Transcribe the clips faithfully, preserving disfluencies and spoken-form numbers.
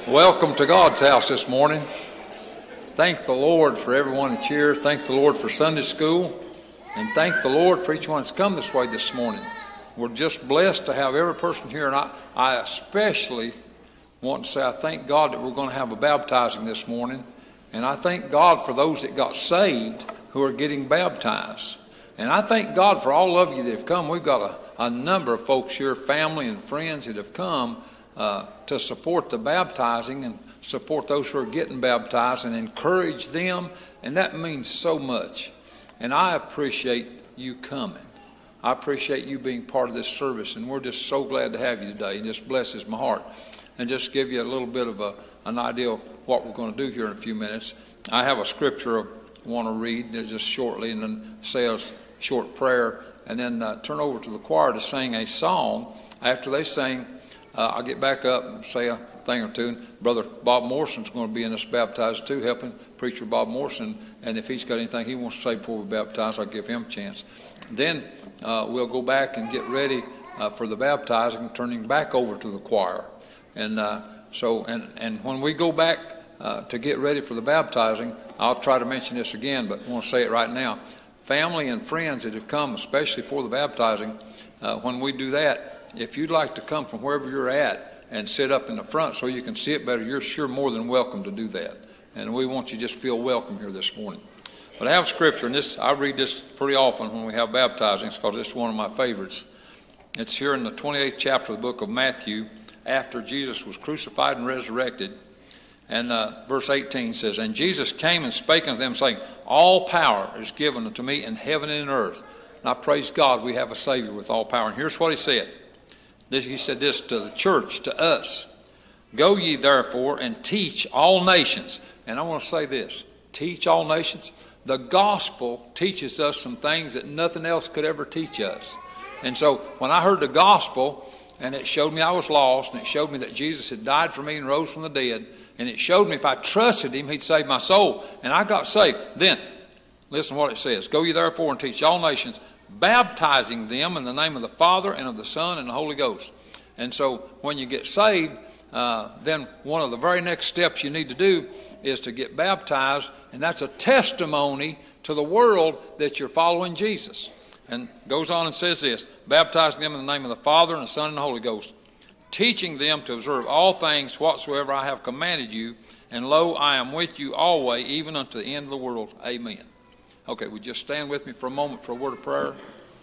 Welcome to God's house this morning. Thank the Lord for everyone that's here. Thank the Lord for Sunday school. And thank the Lord for each one that's come this way this morning. We're just blessed to have every person here. And I, I especially want to say I thank God that we're going to have a baptizing this morning. And I thank God for those that got saved who are getting baptized. And I thank God for all of you that have come. We've got a, a number of folks here, family and friends that have come Uh, to support the baptizing and support those who are getting baptized and encourage them, and that means so much. And I appreciate you coming. I appreciate you being part of this service, and we're just so glad to have you today. It just blesses my heart. And just give you a little bit of a, an idea of what we're going to do here in a few minutes. I have a scripture I want to read just shortly, and then say a short prayer, and then uh, turn over to the choir to sing a song. After they sing, Uh, I'll get back up and say a thing or two. And Brother Bob Morrison's going to be in this baptized too, helping Preacher Bob Morrison. And if he's got anything he wants to say before we baptize, I'll give him a chance. Then uh, we'll go back and get ready uh, for the baptizing, turning back over to the choir. And uh, so, and, and when we go back uh, to get ready for the baptizing, I'll try to mention this again, but I want to say it right now. Family and friends that have come, especially for the baptizing, uh, when we do that, if you'd like to come from wherever you're at and sit up in the front so you can see it better, you're sure more than welcome to do that. And we want you to just feel welcome here this morning. But I have scripture, and this I read this pretty often when we have baptizings because it's one of my favorites. It's here in the twenty-eighth chapter of the book of Matthew, after Jesus was crucified and resurrected. And uh, verse eighteen says, "And Jesus came and spake unto them, saying, All power is given unto me in heaven and in earth. And I praise God we have a Savior with all power." And here's what he said. He said this to the church, to us. "Go ye therefore and teach all nations." And I want to say this. Teach all nations. The gospel teaches us some things that nothing else could ever teach us. And so when I heard the gospel, and it showed me I was lost, and it showed me that Jesus had died for me and rose from the dead, and it showed me if I trusted him, he'd save my soul. And I got saved. Then, listen to what it says. "Go ye therefore and teach all nations, baptizing them in the name of the Father and of the Son and the Holy Ghost." And so when you get saved, uh, then one of the very next steps you need to do is to get baptized, and that's a testimony to the world that you're following Jesus. And goes on and says this, "Baptizing them in the name of the Father and the Son and the Holy Ghost, teaching them to observe all things whatsoever I have commanded you, and lo, I am with you always, even unto the end of the world. Amen." Okay, would you just stand with me for a moment for a word of prayer?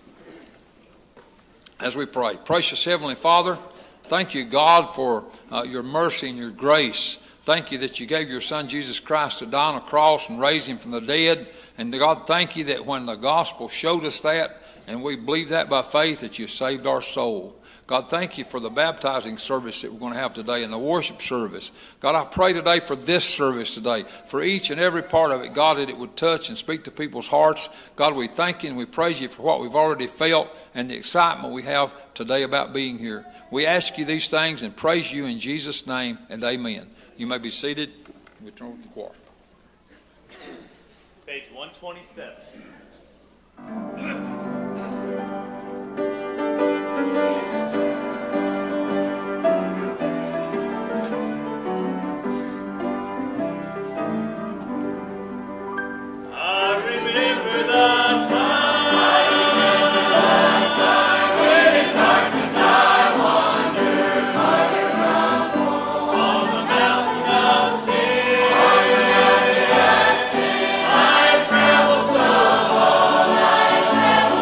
As we pray. Precious Heavenly Father, thank you, God, for uh, your mercy and your grace. Thank you that you gave your Son, Jesus Christ, to die on a cross and raise him from the dead. And God, thank you that when the gospel showed us that, and we believe that by faith, that you saved our soul. God, thank you for the baptizing service that we're going to have today and the worship service. God, I pray today for this service today, for each and every part of it, God, that it would touch and speak to people's hearts. God, we thank you and we praise you for what we've already felt and the excitement we have today about being here. We ask you these things and praise you in Jesus' name, and amen. You may be seated. We turn over to the choir. Page one twenty-seven. Travel so long, I travel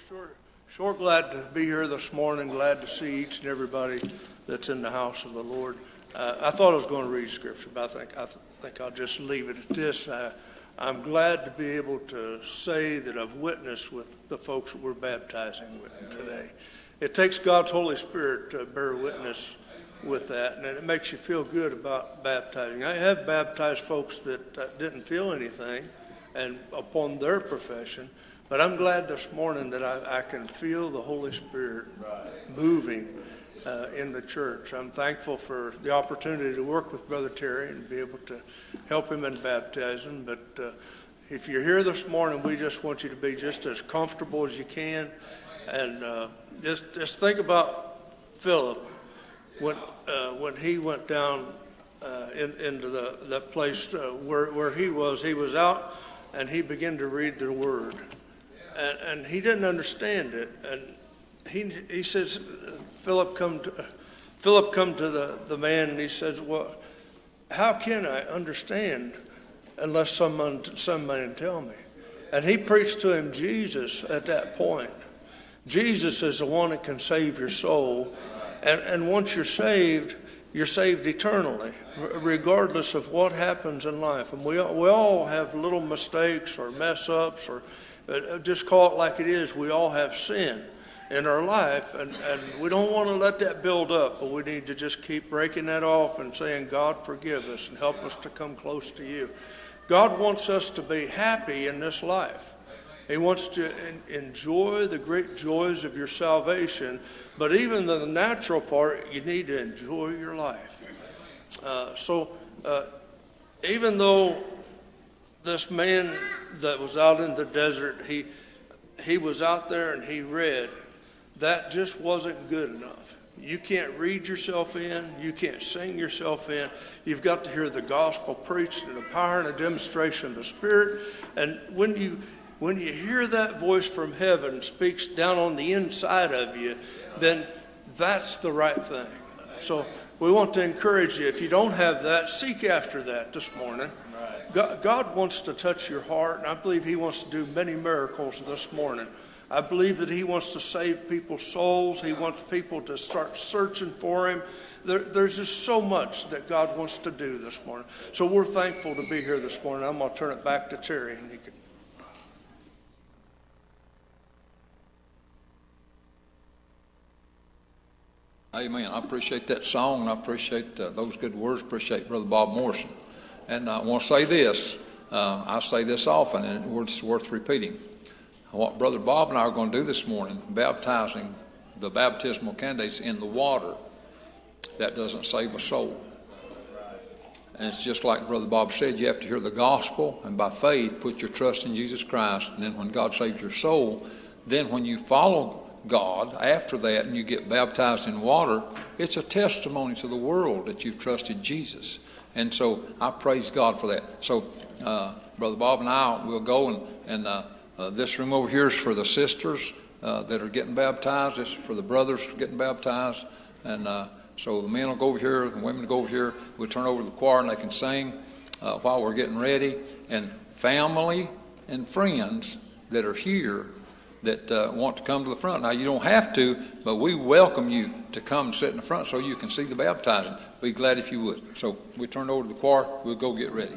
Sure, sure glad to be here this morning. Glad to see each and everybody that's in the house of the Lord. Uh, I thought I was going to read scripture, but I think I th- think I'll just leave it at this. Uh, I'm glad to be able to say that I've witnessed with the folks that we're baptizing with today. It takes God's Holy Spirit to bear witness with that, and it makes you feel good about baptizing. I have baptized folks that, that didn't feel anything, and upon their profession. But I'm glad this morning that I, I can feel the Holy Spirit moving uh, in the church. I'm thankful for the opportunity to work with Brother Terry and be able to help him in baptizing. But uh, if you're here this morning, we just want you to be just as comfortable as you can. And uh, just, just think about Philip when, uh, when he went down uh, in, into the, that place uh, where, where he was. He was out and he began to read the Word. And, and he didn't understand it, and he he says, Philip come to Philip come to the, the man, and he says, well, how can I understand unless someone someone tell me? And he preached to him Jesus at that point. Jesus is the one that can save your soul, and and once you're saved, you're saved eternally, regardless of what happens in life. And we all, we all have little mistakes or mess ups or. But just call it like it is. We all have sin in our life, and, and we don't want to let that build up, but we need to just keep breaking that off and saying, God, forgive us and help us to come close to you. God wants us to be happy in this life. He wants to en- enjoy the great joys of your salvation, but even the natural part, you need to enjoy your life. Uh, so uh, even though this man that was out in the desert, he he was out there and he read, that just wasn't good enough. You can't read yourself in. You can't sing yourself in. You've got to hear the gospel preached in the power and a demonstration of the Spirit. And when you when you hear that voice from heaven speaks down on the inside of you, then that's the right thing. So we want to encourage you, if you don't have that, seek after that this morning. God wants to touch your heart, and I believe he wants to do many miracles this morning. I believe that he wants to save people's souls. He wants people to start searching for him. There, there's just so much that God wants to do this morning. So we're thankful to be here this morning. I'm going to turn it back to Terry, and he can. Amen. I appreciate that song, and I appreciate uh, those good words. Appreciate Brother Bob Morrison. And I want to say this, uh, I say this often, and it's worth repeating. What Brother Bob and I are going to do this morning, baptizing the baptismal candidates in the water, that doesn't save a soul. And it's just like Brother Bob said, you have to hear the gospel, and by faith, put your trust in Jesus Christ. And then when God saves your soul, then when you follow God after that and you get baptized in water, it's a testimony to the world that you've trusted Jesus. And so I praise God for that. So uh, Brother Bob and I will go, and, and uh, uh, this room over here is for the sisters uh, that are getting baptized. This is for the brothers getting baptized. And uh, so the men will go over here, the women will go over here. We'll turn over to the choir and they can sing uh, while we're getting ready. And family and friends that are here that uh, want to come to the front. Now, you don't have to, but we welcome you to come and sit in the front so you can see the baptizing. Be glad if you would. So we turn over to the choir. We'll go get ready.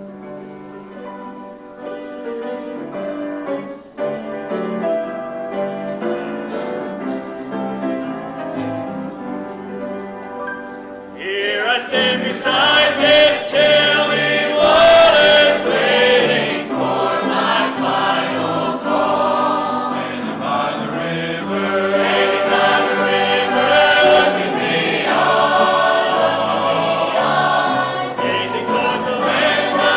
Here I stand beside this chilly water, waiting for my final call. Standing by the river, standing by the river, looking beyond, looking beyond, gazing toward the land.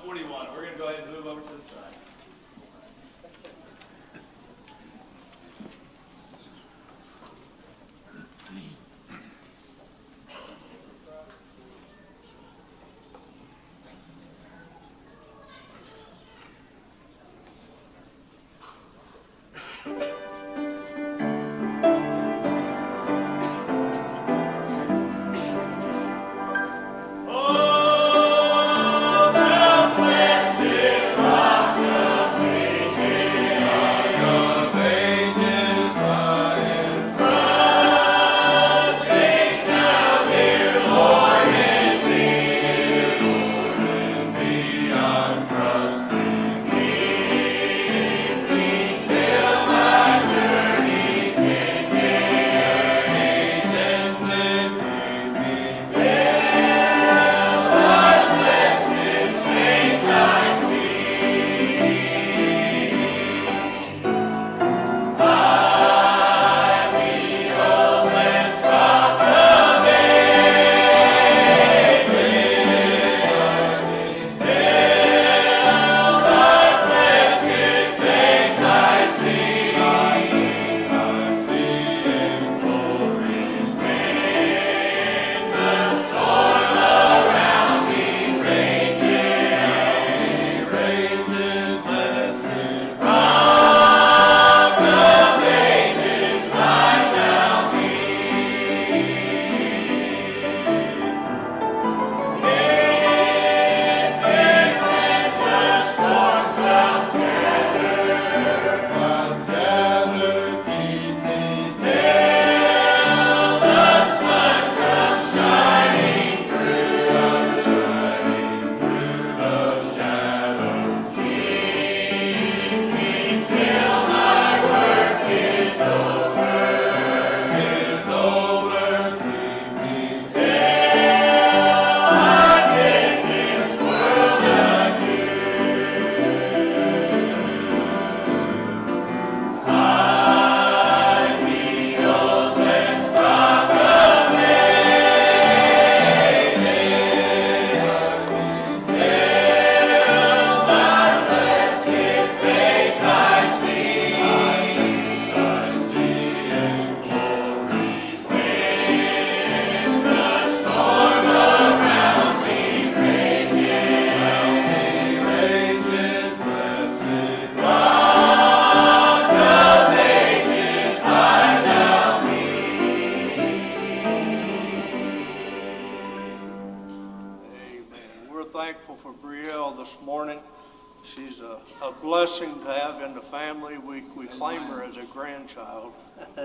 forty-one. We're going to go ahead and move over to the side. thankful for Brielle this morning. She's a, a blessing to have in the family. We, we claim her as a grandchild.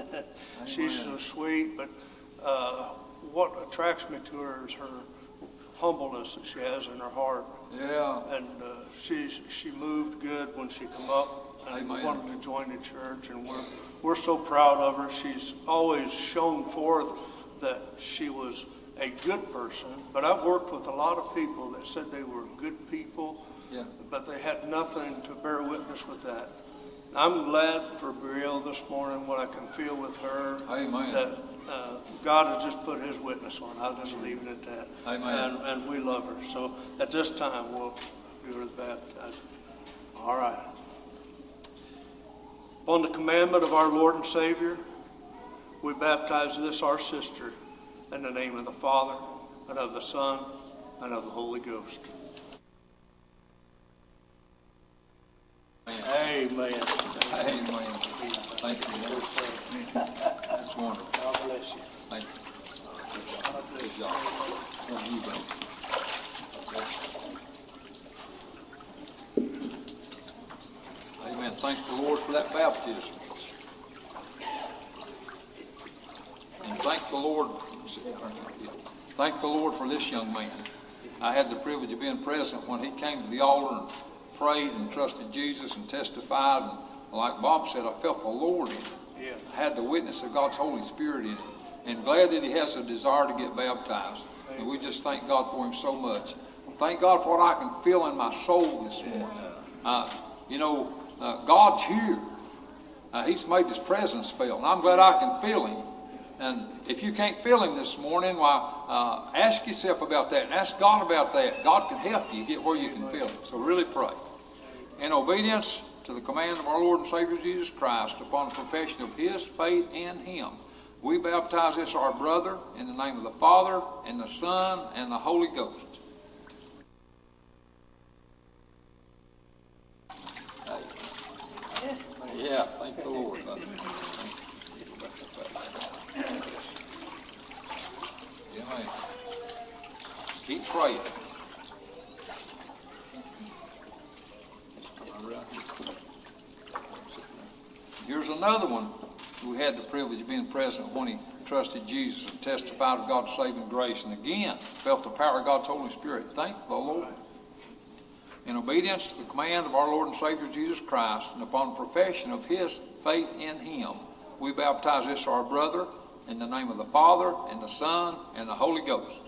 She's so sweet, but uh, what attracts me to her is her humbleness that she has in her heart. Yeah. And uh, she she moved good when she come up and Amen. wanted to join the church, and we're we're so proud of her. She's always shown forth that she was a good person. But I've worked with a lot of people that said they were good people, yeah. but they had nothing to bear witness with that. I'm glad for Brielle this morning, what I can feel with her. Amen. That uh, God has just put his witness on. I'll just leave it at that. Amen. And, and we love her. So at this time, we'll do her baptized. All right. On the commandment of our Lord and Savior, we baptize this, our sister, in the name of the Father, and of the Son, and of the Holy Ghost. Amen. Amen. Thank you, Lord. That's wonderful. God bless you. Thank you. Good job. Well, you go. Amen. Thank the Lord for that baptism. And thank the Lord. Thank the Lord for this young man. I had the privilege of being present when he came to the altar and prayed and trusted Jesus and testified. And like Bob said, I felt the Lord in it. Yeah. I had the witness of God's Holy Spirit in it. And glad that he has a desire to get baptized. And we just thank God for him so much. Thank God for what I can feel in my soul this morning. Uh, you know, uh, God's here. Uh, he's made his presence felt. And I'm glad I can feel him. And if you can't feel him this morning, why, uh, ask yourself about that and ask God about that. God can help you get where you can feel it. So really pray. In obedience to the command of our Lord and Savior Jesus Christ, upon the profession of his faith in him, we baptize this our brother in the name of the Father and the Son and the Holy Ghost. Yeah, thank the Lord. Amen. Keep praying. Here's another one who had the privilege of being present when he trusted Jesus and testified of God's saving grace, and again felt the power of God's Holy Spirit. Thank the Lord. In obedience to the command of our Lord and Savior Jesus Christ, and upon profession of his faith in him, we baptize this our brother in the name of the Father and the Son and the Holy Ghost.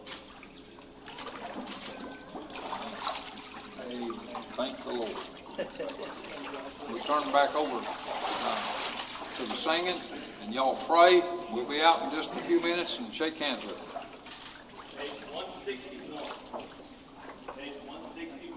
Amen. Thank the Lord. We turn back over uh, to the singing, and y'all pray. We'll be out in just a few minutes and shake hands with them. Page one sixty-one. Page one sixty-one.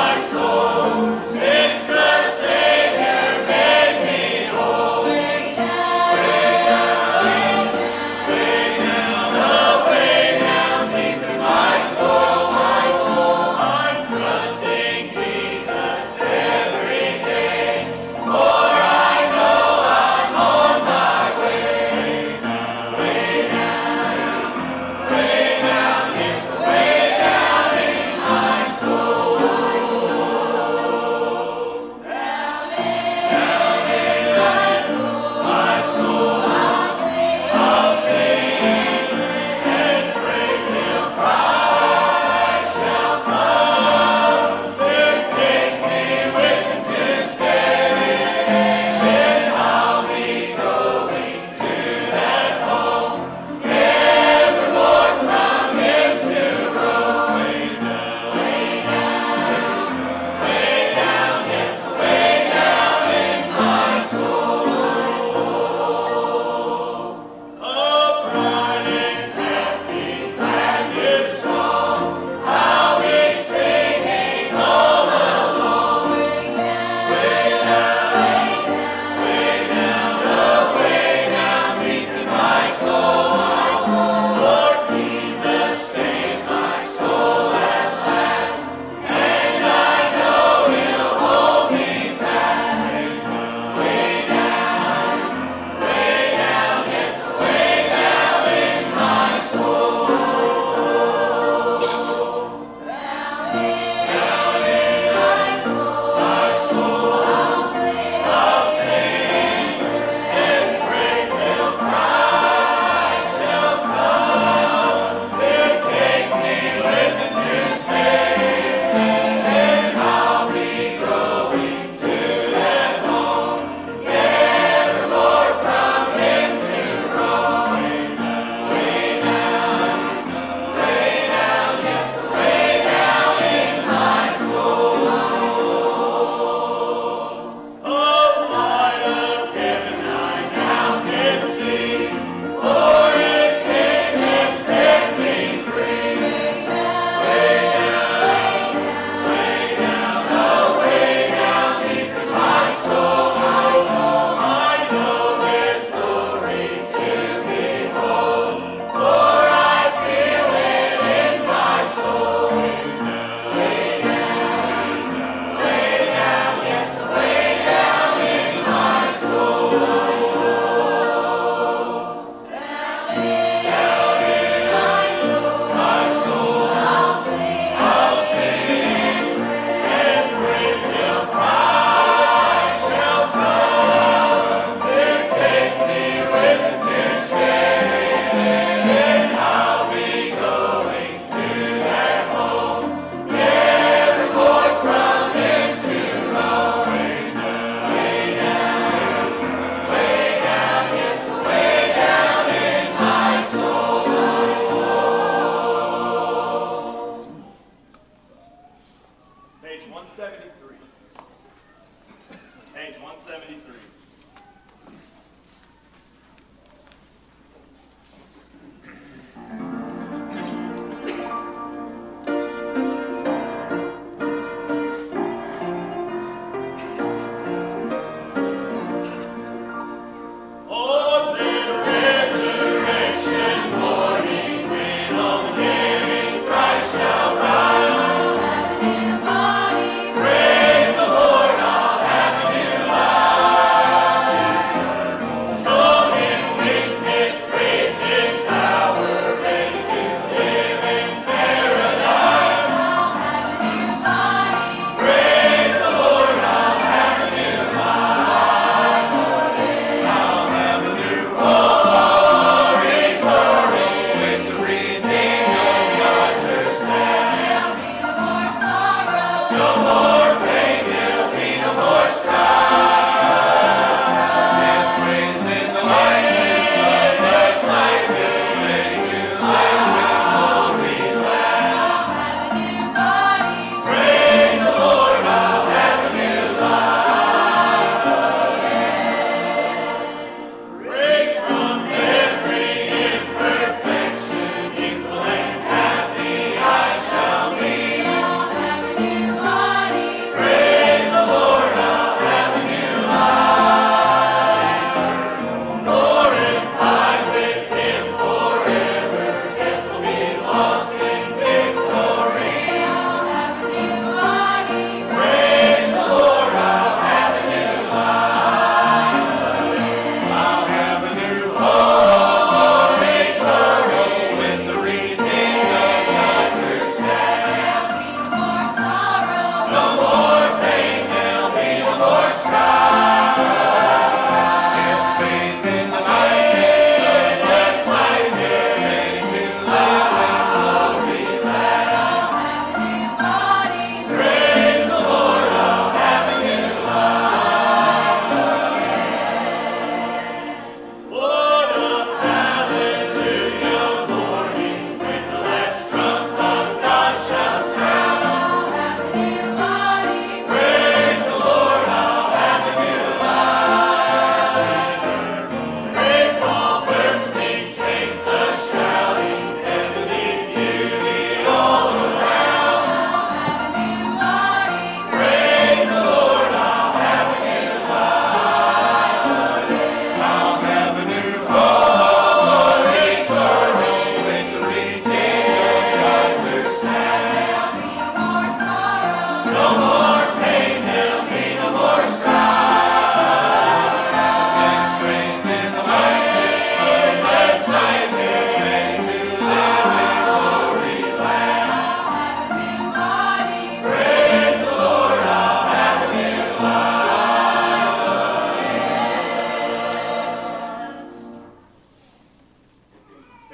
Since the Savior made me holy.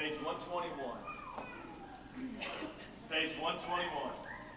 Page one twenty-one. Page one twenty-one.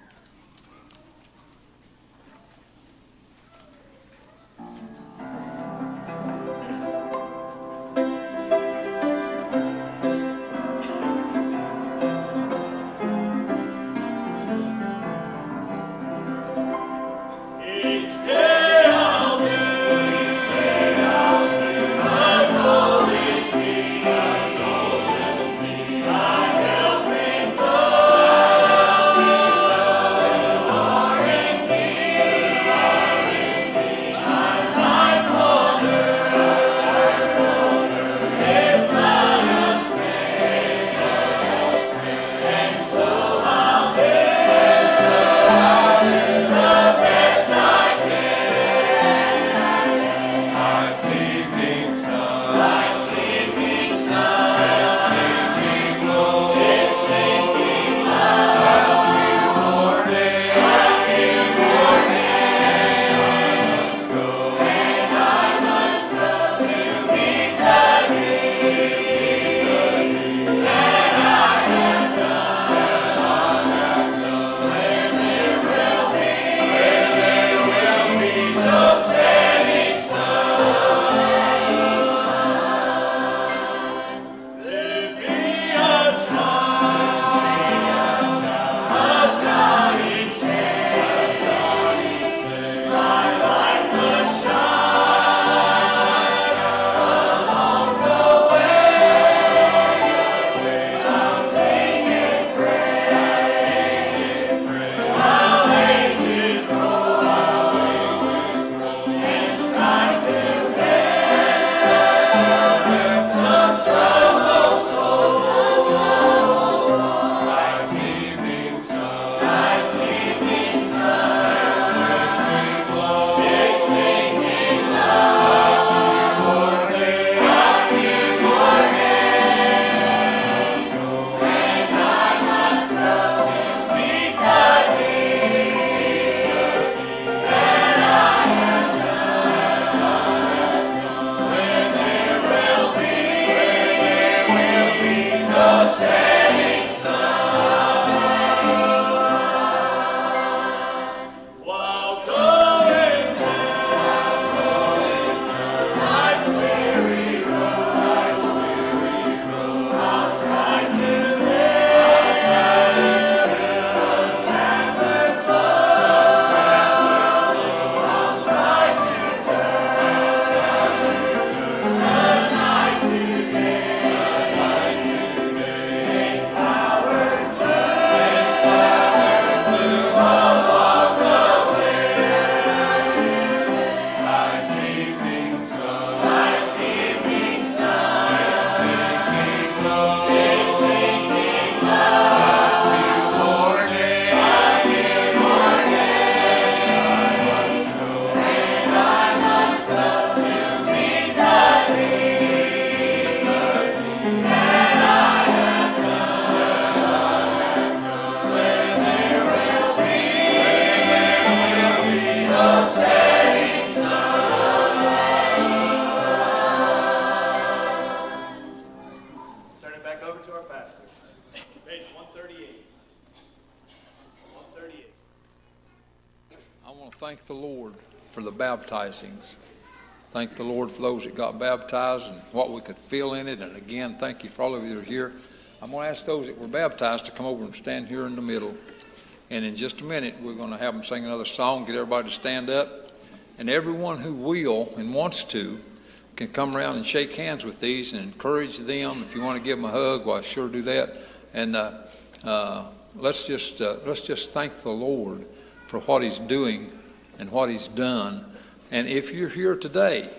Thank the Lord for the baptizings. Thank the Lord for those that got baptized and what we could feel in it. And again, thank you for all of you that are here. I'm going to ask those that were baptized to come over and stand here in the middle. And in just a minute, we're going to have them sing another song, get everybody to stand up. And everyone who will and wants to can come around and shake hands with these and encourage them. If you want to give them a hug, well, sure do that. And uh, uh, let's just uh, let's just thank the Lord for what He's doing and what He's done. And if you're here today,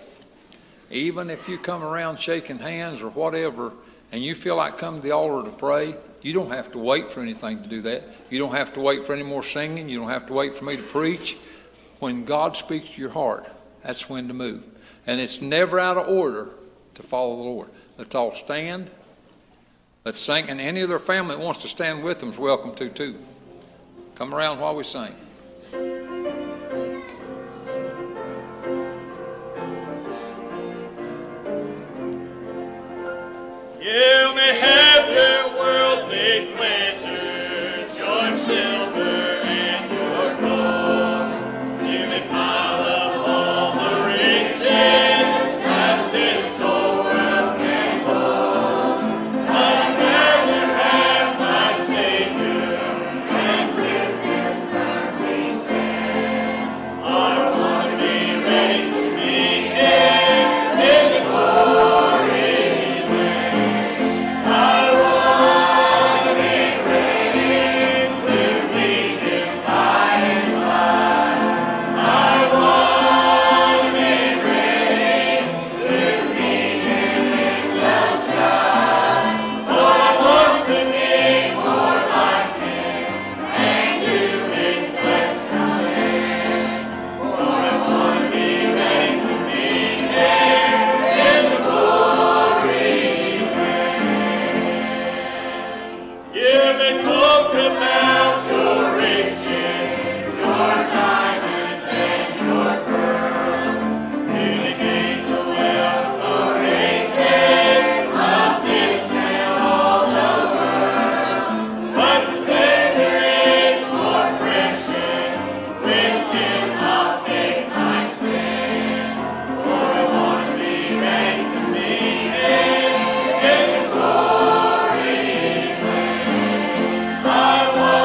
even if you come around shaking hands or whatever, and you feel like coming to the altar to pray, you don't have to wait for anything to do that. You don't have to wait for any more singing. You don't have to wait for me to preach. When God speaks to your heart, that's when to move. And it's never out of order to follow the Lord. Let's all stand. Let's sing. And any other family that wants to stand with them is welcome to, too. Come around while we sing. Give me happy I want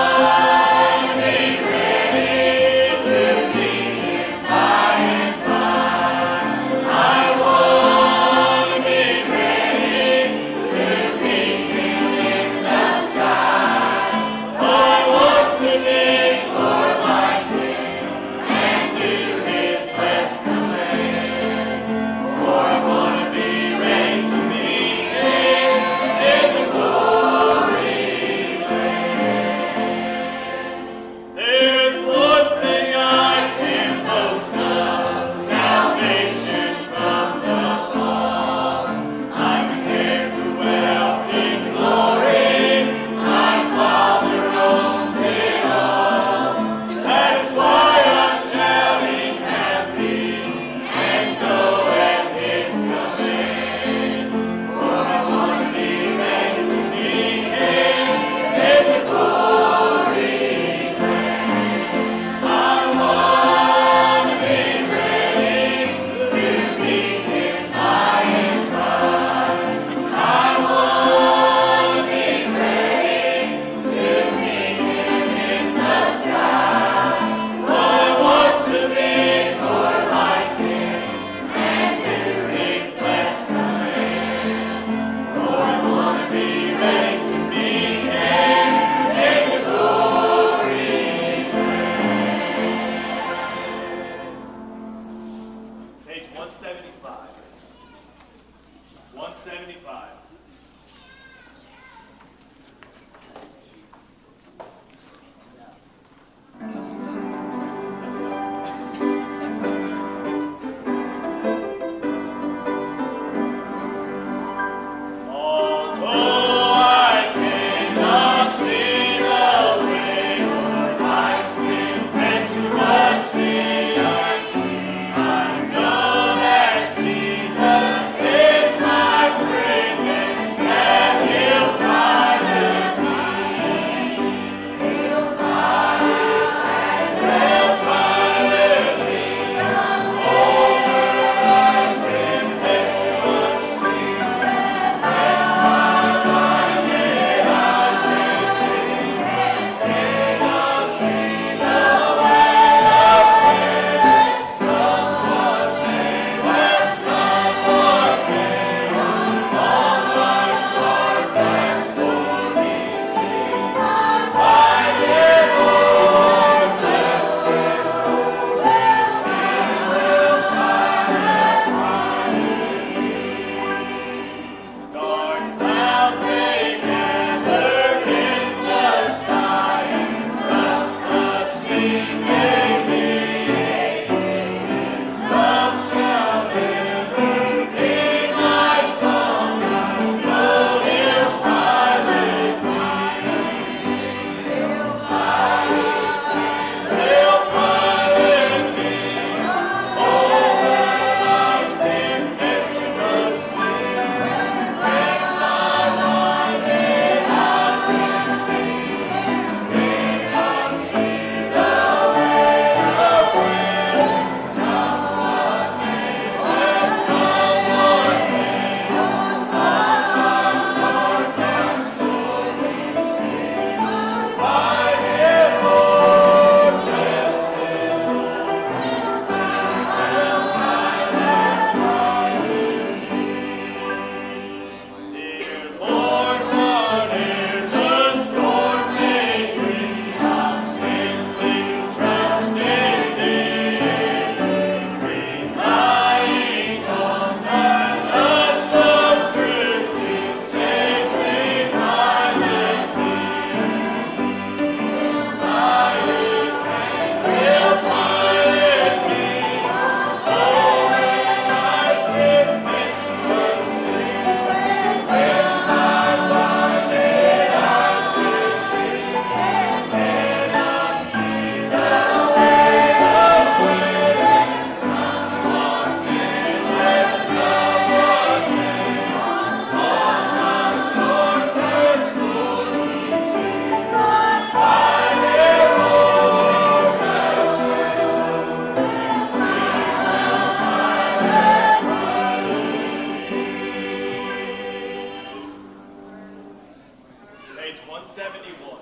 one seventy-one.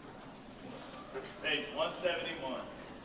Page one seventy-one.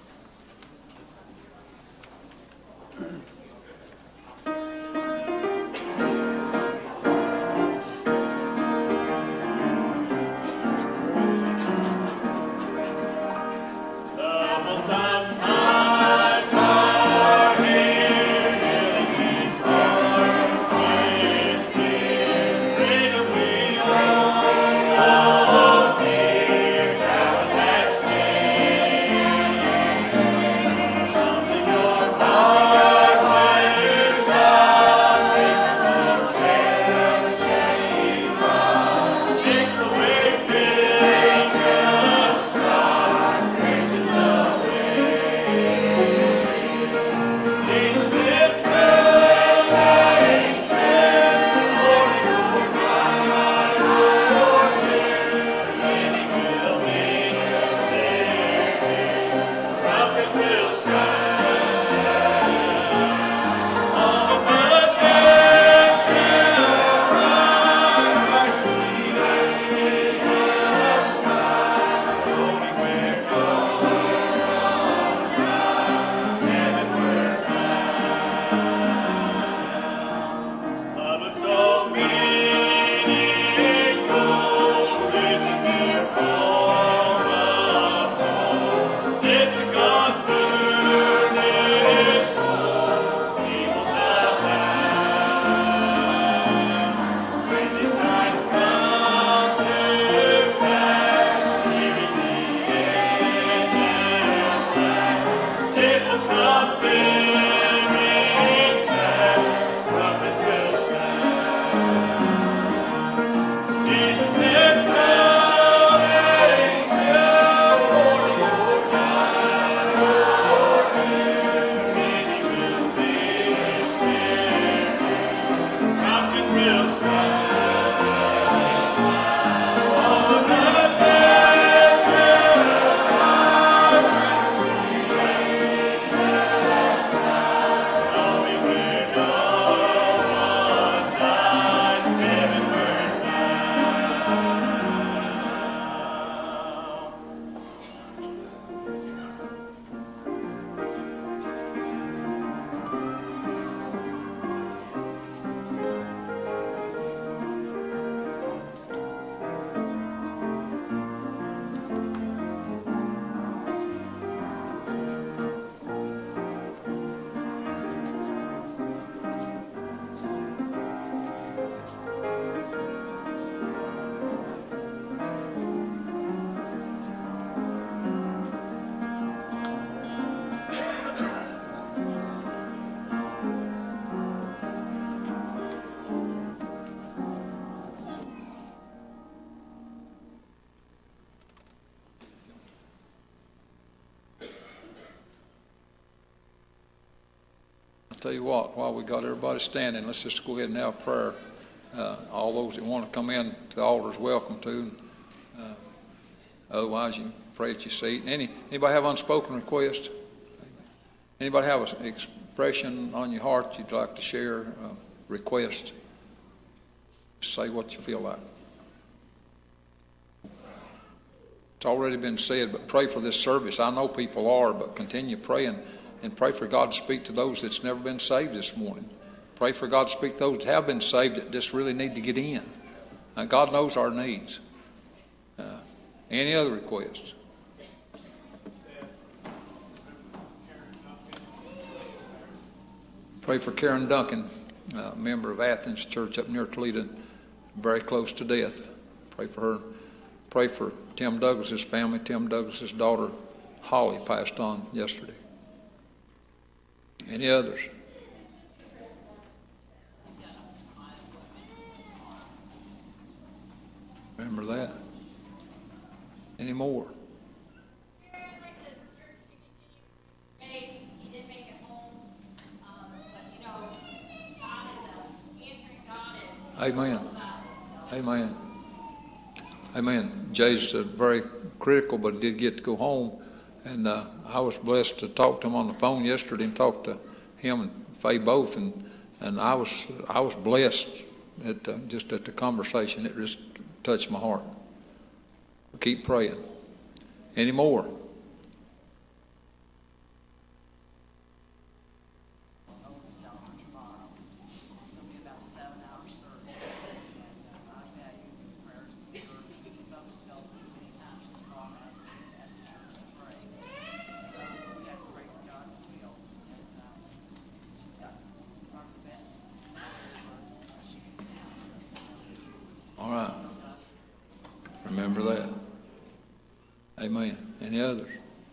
Tell you what, while we got everybody standing, let's just go ahead and have a prayer. Uh, all those that want to come in to the altar is welcome to. Uh, otherwise, you can pray at your seat. Any anybody have unspoken requests? Anybody have an expression on your heart you'd like to share? Uh, request? Say what you feel like. It's already been said, but pray for this service. I know people are, but continue praying. And pray for God to speak to those that's never been saved this morning. Pray for God to speak to those that have been saved that just really need to get in. Uh, God knows our needs. Uh, any other requests? Pray for Karen Duncan, a member of Athens Church up near Toledo, very close to death. Pray for her. Pray for Tim Douglas's family. Tim Douglas's daughter, Holly, passed on yesterday. Any others? Remember that. Any more? Amen. Amen. Amen. Jay's uh, very critical, but did get to go home. And uh, I was blessed to talk to him on the phone yesterday and talk to him and Faye both. And, and I was I was blessed at uh, just at the conversation. It just touched my heart. Keep praying. Any more? All right. Remember that. Amen. Any others?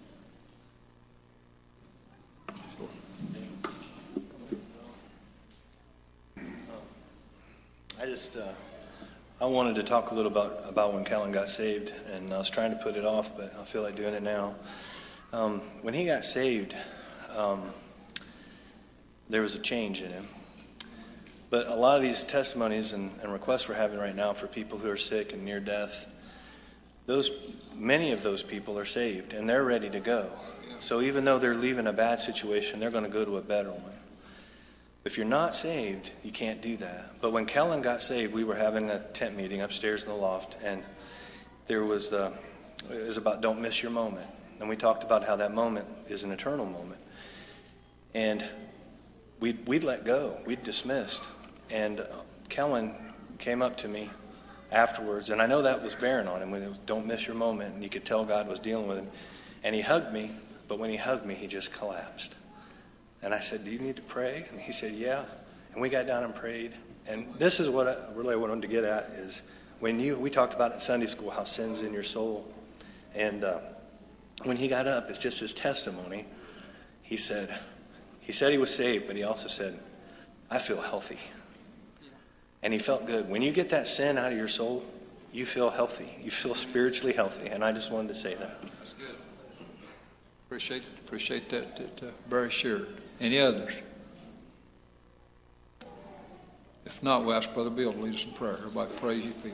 I just, uh, I wanted to talk a little about, about when Callan got saved, and I was trying to put it off, but I feel like doing it now. Um, when he got saved, um, there was a change in him. But a lot of these testimonies and, and requests we're having right now for people who are sick and near death, those many of those people are saved, and they're ready to go. So even though they're leaving a bad situation, they're going to go to a better one. If you're not saved, you can't do that. But when Kellen got saved, we were having a tent meeting upstairs in the loft, and there was the, it was about don't miss your moment. And we talked about how that moment is an eternal moment. And we'd, we'd let go. We'd dismissed. And Kellen came up to me afterwards, and I know that was bearing on him when it was don't miss your moment, and you could tell God was dealing with him. And he hugged me, but when he hugged me, he just collapsed. And I said, do you need to pray? And he said, yeah. And we got down and prayed. And this is what I really wanted to get at is when you, we talked about in Sunday school how sin's in your soul. And uh, when he got up, it's just his testimony. He said, he said he was saved, but he also said, I feel healthy. And he felt good. When you get that sin out of your soul, you feel healthy. You feel spiritually healthy. And I just wanted to say that. That's good. Appreciate, appreciate that, that uh, very sure. Any others? If not, we'll ask Brother Bill to lead us in prayer. Everybody pray as you feel.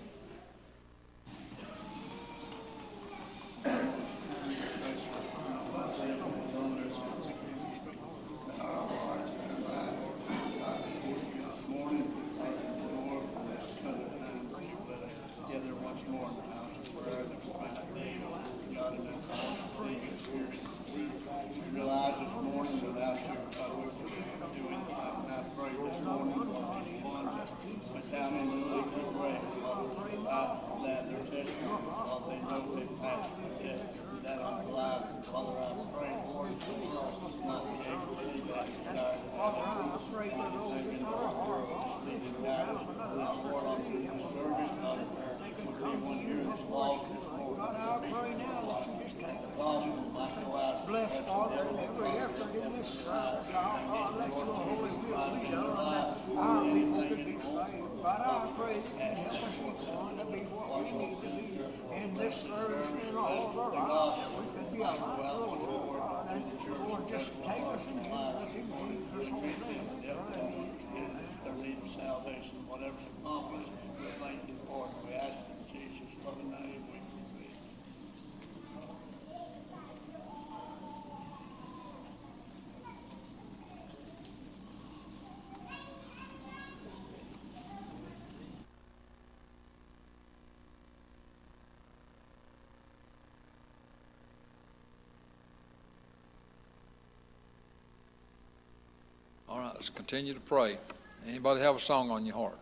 All right, let's continue to pray. Anybody have a song on your heart?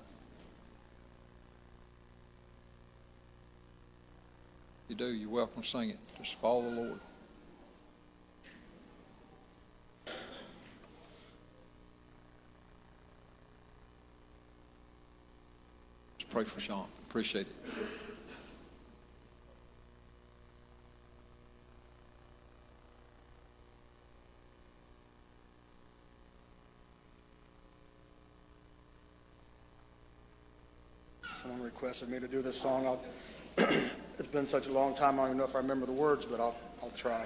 If you do, you're welcome to sing it. Just follow the Lord. Let's pray for Sean. Appreciate it. Someone requested me to do this song. I'll, it's been such a long time, I don't even know if I remember the words, but I'll, I'll try.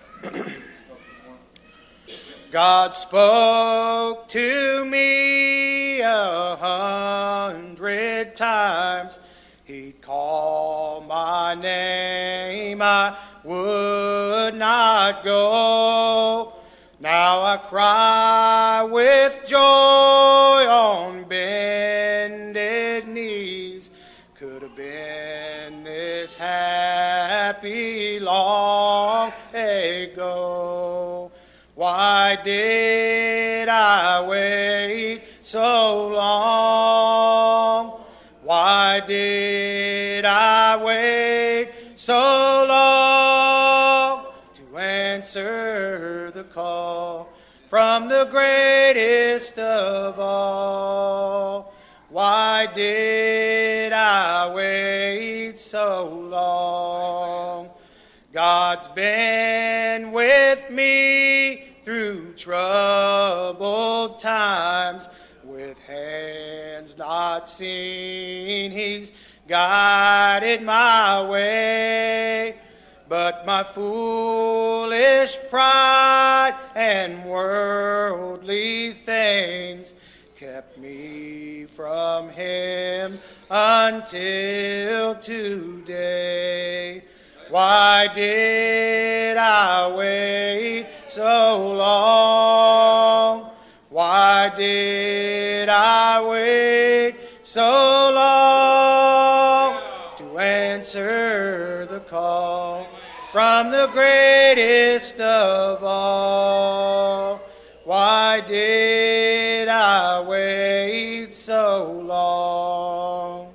God spoke to me a hundred times. He'd call my name, I would not go. Now I cry with joy on bended knees. Could should have been this happy long ago. Why did I wait so long? Why did I wait so long to answer the call from the greatest of all? Why did I wait so long? God's been with me through troubled times, with hands not seen. He's guided my way, but my foolish pride and worldly things kept me from Him until today. Why did I wait so long? Why did I wait so long to answer the call from the greatest of all? Why did I wait so long?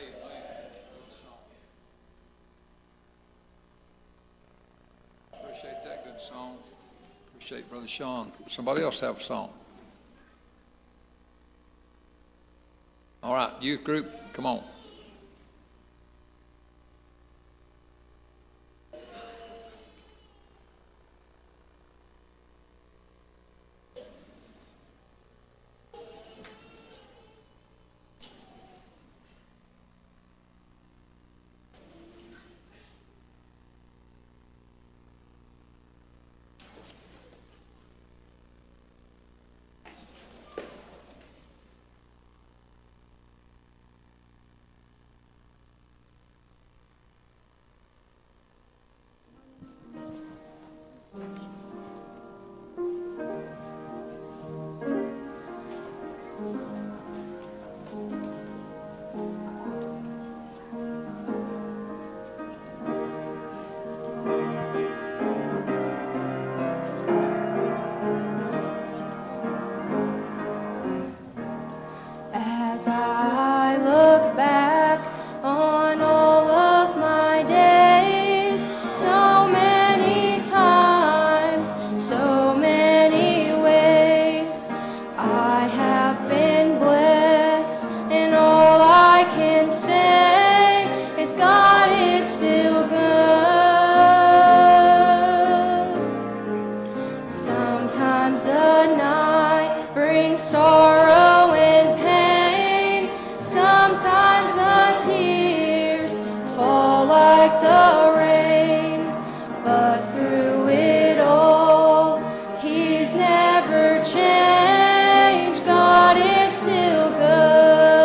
Appreciate that good song. Appreciate Brother Sean. Somebody else have a song. All right, youth group, come on. As I look back on all of my days, so many times, so many ways, I have been blessed, and all I can say is God is still good. Sometimes the night brings sorrow and pain. Sometimes the tears fall like the rain. But through it all, He's never changed. God is still good.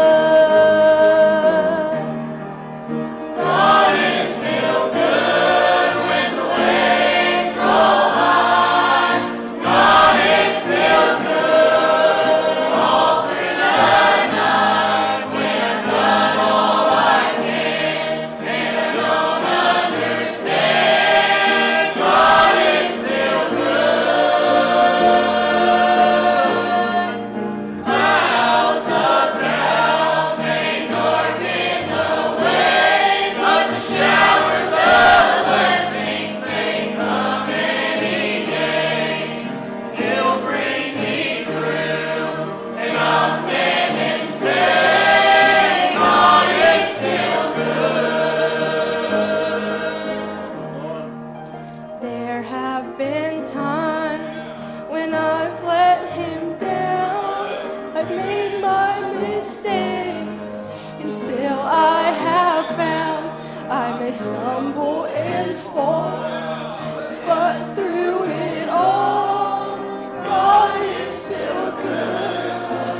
God is still good when the waves roll high. God is still good all through the night. When I've done all I can and I don't understand, God is still good. Clouds of doubt may darken the way, but the showers of blessings may come any day. He'll bring me through, and I'll stand and say, God is still good. There have been times when I've let Him down. I've made my mistakes, and still I have found I may stumble and fall, but through it all, God is still good.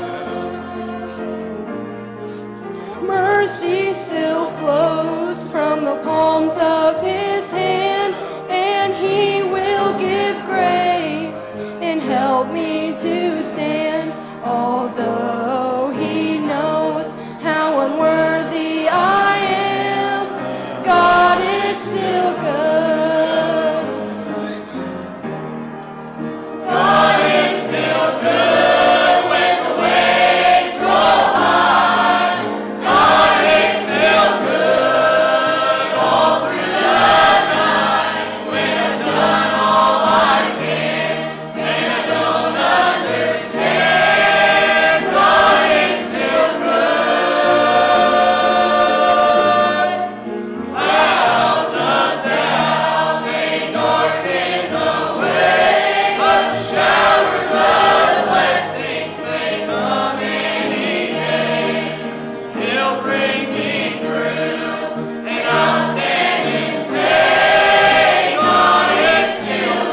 Mercy still flows from the palms of His hand, and He will give grace and help me to stand. Although He knows how unworthy I am, still good. God is still good when the waves roll high. God is still good all through the night. When I've done all I can and I don't understand, God is still good. Clouds up down may darken the way, but the showers of blessings may come any day. He'll bring me through, and I'll stand and say, God is still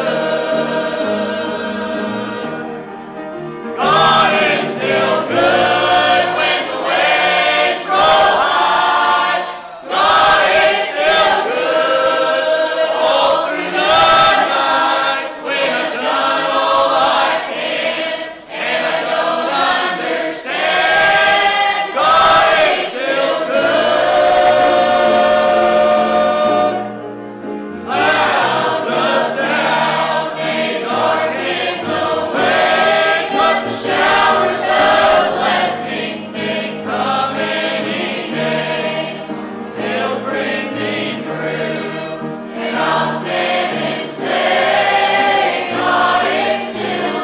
good. God is still good when the waves roll high. God is still good all through the night. When I've done all I can and I don't understand, God is still good. Clouds up down may darken the way, but the showers of blessings may come any day. They'll bring me through, and I'll stand and say, God is still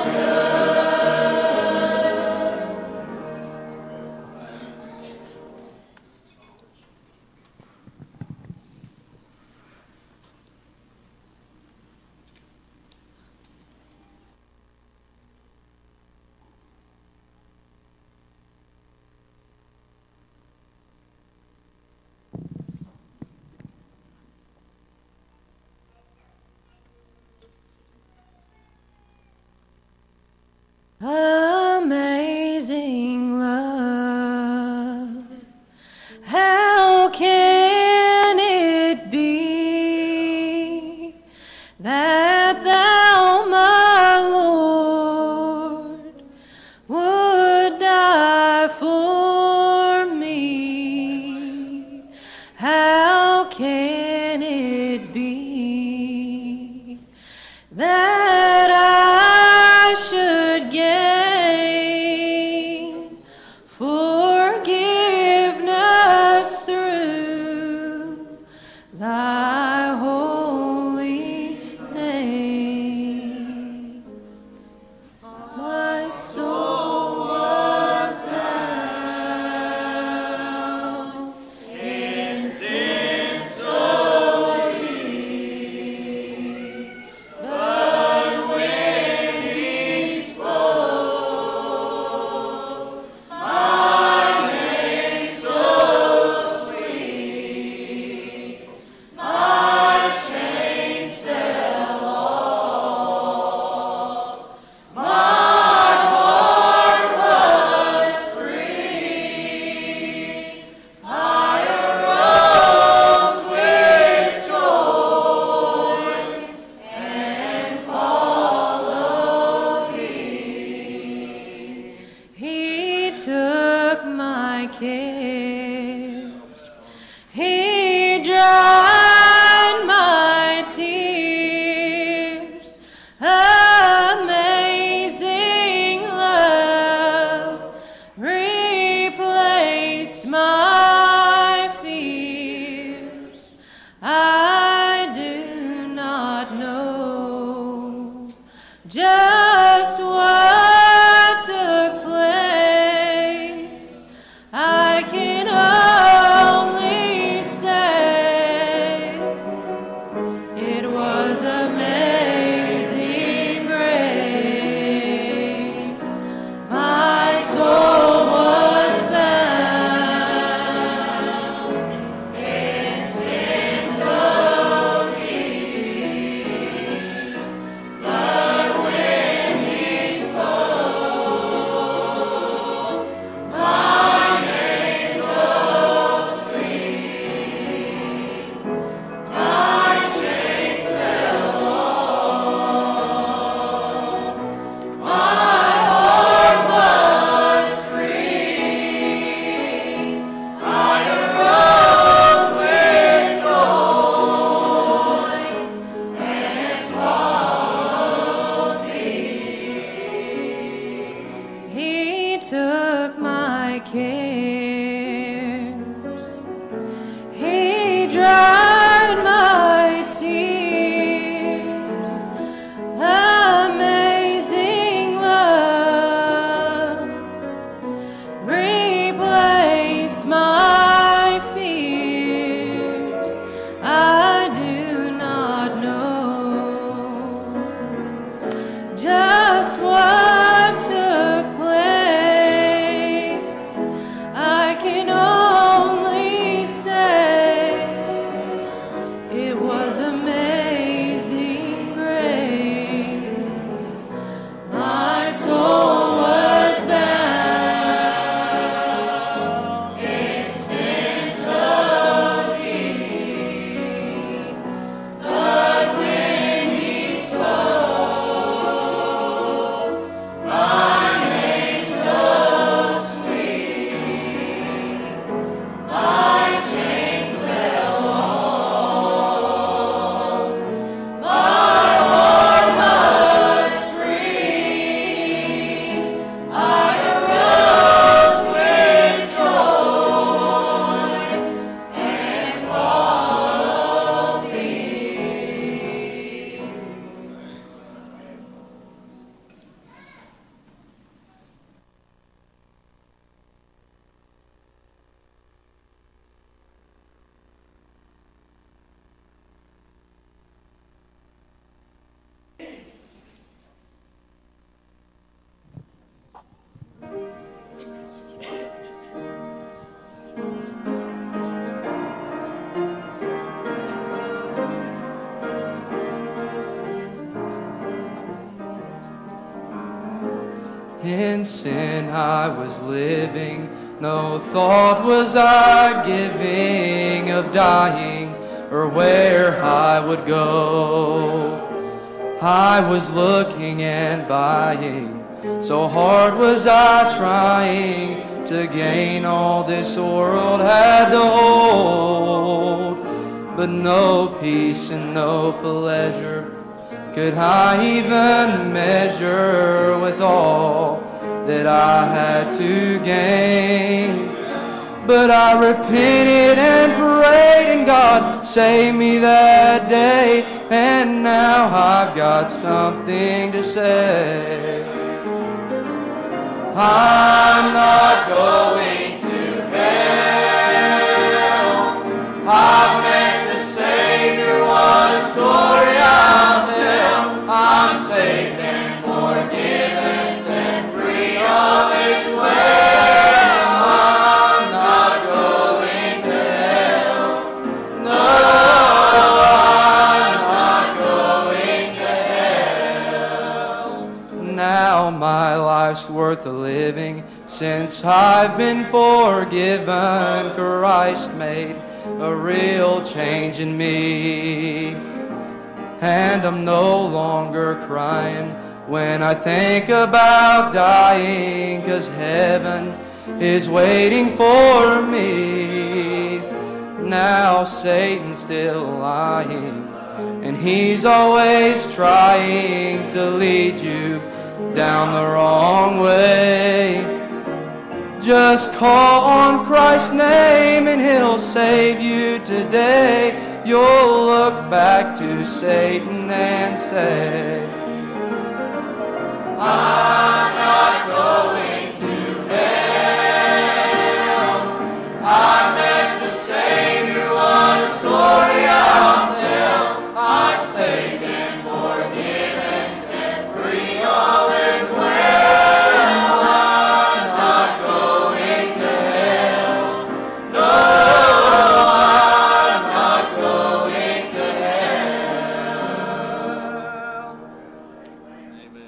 Amazing love, how can it be that thou, my Lord, would die for me? How can it be that I should gain forgiveness through thy holy name? My soul was bound in sin so deep, but dried my tears. Amazing love replaced my fears. I do not know just what took place. I can only say it was amazing grace. My soul was bound in sin so deep, but when He spoke, my name so sweet, my chains fell off, my heart was free. I arose with joy and followed Thee. In sin I was living, no thought was I giving of dying or where I would go. I was looking and buying, so hard was I trying to gain all this world had to hold. But no peace and no pleasure could I even measure with all that I had to gain. But I repented and prayed, and God saved me that day, and now I've got something to say. I'm not going to hell. I've met the Savior, what a story I'll tell. I'm saved and forgiven, set free, all is well. I'm not going to hell. No, I'm not going to hell. Now my life's worth a living, since I've been forgiven. Christ made a real change in me. And I'm no longer crying when I think about dying, 'cause heaven is waiting for me. Now Satan's still lying, and he's always trying to lead you down the wrong way. Just call on Christ's name and He'll save you today. You'll look back to Satan and say, I'm not going to hell. I met the Savior, what a story I'll tell. I'm saved and forgiven, set free, all is well. I'm not going to hell. No, I'm not going to hell. Amen.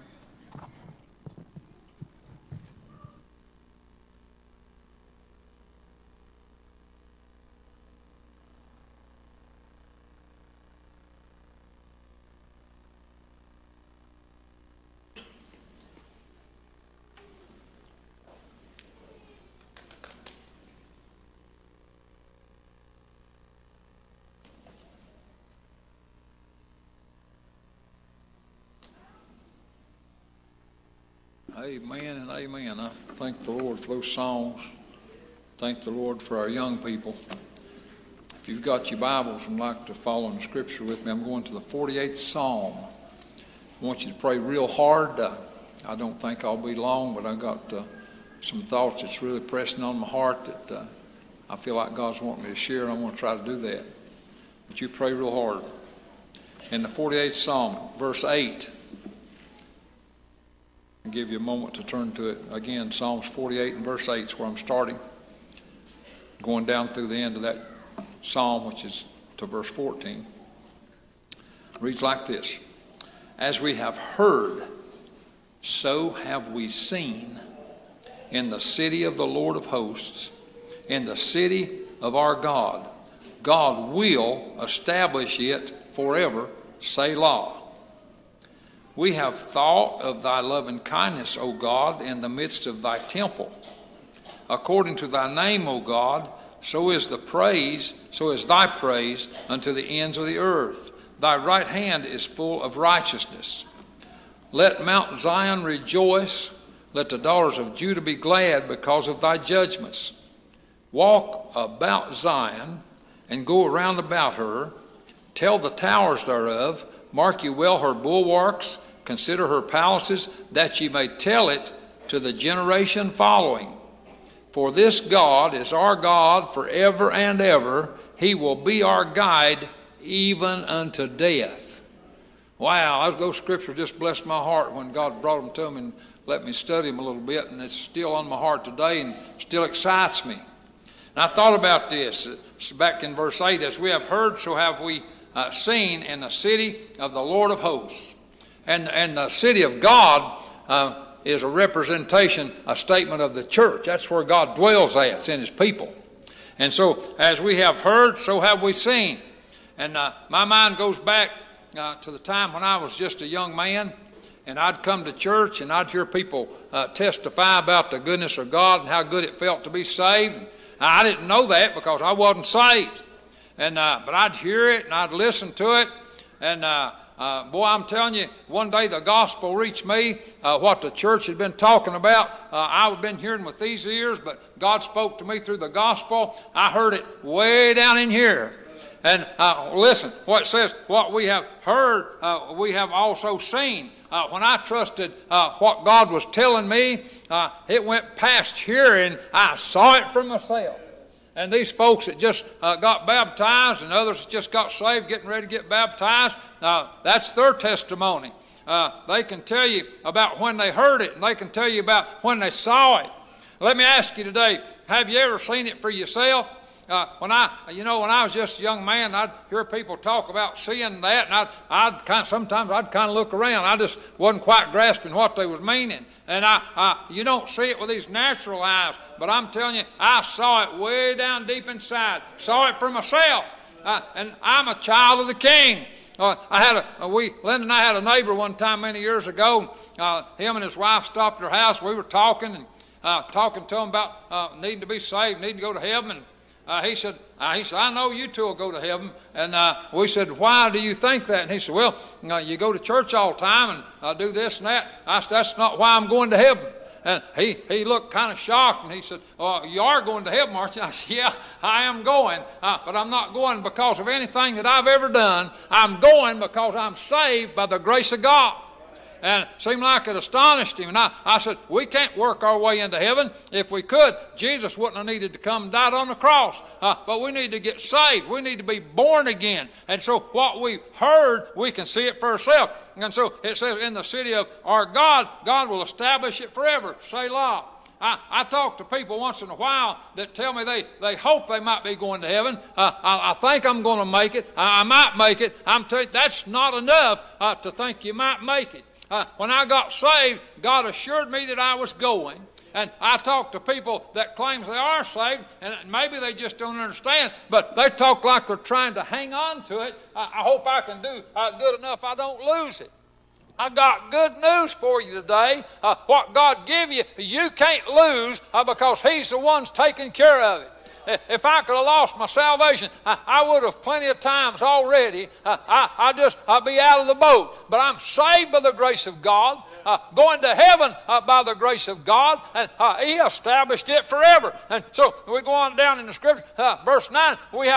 Amen and amen. I thank the Lord for those songs. Thank the Lord for our young people. If you've got your Bibles and like to follow in the scripture with me, I'm going to the forty-eighth Psalm. I want you to pray real hard. Uh, I don't think I'll be long, but I've got uh, some thoughts that's really pressing on my heart that uh, I feel like God's wanting me to share, and I want to try to do that. But you pray real hard. In the forty-eighth Psalm, verse eight, I'll give you a moment to turn to it. Again, Psalms forty-eight and verse eight is where I'm starting. Going down through the end of that Psalm, which is to verse fourteen. It reads like this. As we have heard, so have we seen in the city of the Lord of hosts, in the city of our God. God will establish it forever, Selah. We have thought of thy loving kindness, O God, in the midst of thy temple. According to thy name, O God, so is the praise, so is thy praise unto the ends of the earth. Thy right hand is full of righteousness. Let Mount Zion rejoice. Let the daughters of Judah be glad because of thy judgments. Walk about Zion and go around about her. Tell the towers thereof, mark ye well her bulwarks, consider her palaces, that ye may tell it to the generation following. For this God is our God forever and ever. He will be our guide even unto death. Wow, those scriptures just blessed my heart when God brought them to me and let me study them a little bit, and it's still on my heart today and still excites me. And I thought about this back in verse eight. As we have heard, so have we uh, seen in the city of the Lord of hosts. And, and the city of God uh, is a representation, a statement of the church. That's where God dwells at. It's in his people. And so as we have heard, so have we seen. And uh, my mind goes back uh, to the time when I was just a young man, and I'd come to church and I'd hear people uh, testify about the goodness of God and how good it felt to be saved. I didn't know that because I wasn't saved. And uh, but I'd hear it and I'd listen to it. And uh, uh, boy, I'm telling you, one day the gospel reached me, uh, what the church had been talking about. Uh, I've been hearing with these ears, but God spoke to me through the gospel. I heard it way down in here. And uh, listen, what it says, what we have heard, uh, we have also seen. Uh, when I trusted uh, what God was telling me, uh, it went past hearing. I saw it for myself. And these folks that just uh, got baptized and others that just got saved, getting ready to get baptized, uh, that's their testimony. Uh, they can tell you about when they heard it, and they can tell you about when they saw it. Let me ask you today, have you ever seen it for yourself? Uh, when I, you know, when I was just a young man, I'd hear people talk about seeing that, and I'd, I'd kind of, sometimes I'd kind of look around. I just wasn't quite grasping what they was meaning. And I, I, you don't see it with these natural eyes, but I'm telling you, I saw it way down deep inside. Saw it for myself, uh, and I'm a child of the King. Uh, I had a, we, Linda and I had a neighbor one time many years ago. Uh, him and his wife stopped at our house. We were talking and uh, talking to him about uh, needing to be saved, needing to go to heaven. And, Uh, he said, uh, he said, I know you two will go to heaven. And uh, we said, why do you think that? And he said, well, uh, you go to church all the time and uh, do this and that. I said, that's not why I'm going to heaven. And he, he looked kind of shocked, and he said, oh, you are going to heaven, aren't you? I said, yeah, I am going. Uh, but I'm not going because of anything that I've ever done. I'm going because I'm saved by the grace of God. And it seemed like it astonished him. And I, I said, we can't work our way into heaven. If we could, Jesus wouldn't have needed to come and die on the cross. Uh, but we need to get saved. We need to be born again. And so what we heard, we can see it for ourselves. And so it says, in the city of our God, God will establish it forever. Selah. I, I talk to people once in a while that tell me they, they hope they might be going to heaven. Uh, I, I think I'm going to make it. I, I might make it. I'm telling you, that's not enough uh, to think you might make it. Uh, when I got saved, God assured me that I was going. And I talk to people that claims they are saved, and maybe they just don't understand, but they talk like they're trying to hang on to it. I, I hope I can do uh, good enough I don't lose it. I got good news for you today. Uh, what God give you, you can't lose uh, because he's the one's taking care of it. If I could have lost my salvation, I, I would have plenty of times already. Uh, I, I just, I'd be out of the boat. But I'm saved by the grace of God, uh, going to heaven uh, by the grace of God, and uh, he established it forever. And so we go on down in the scripture, uh, verse nine, we have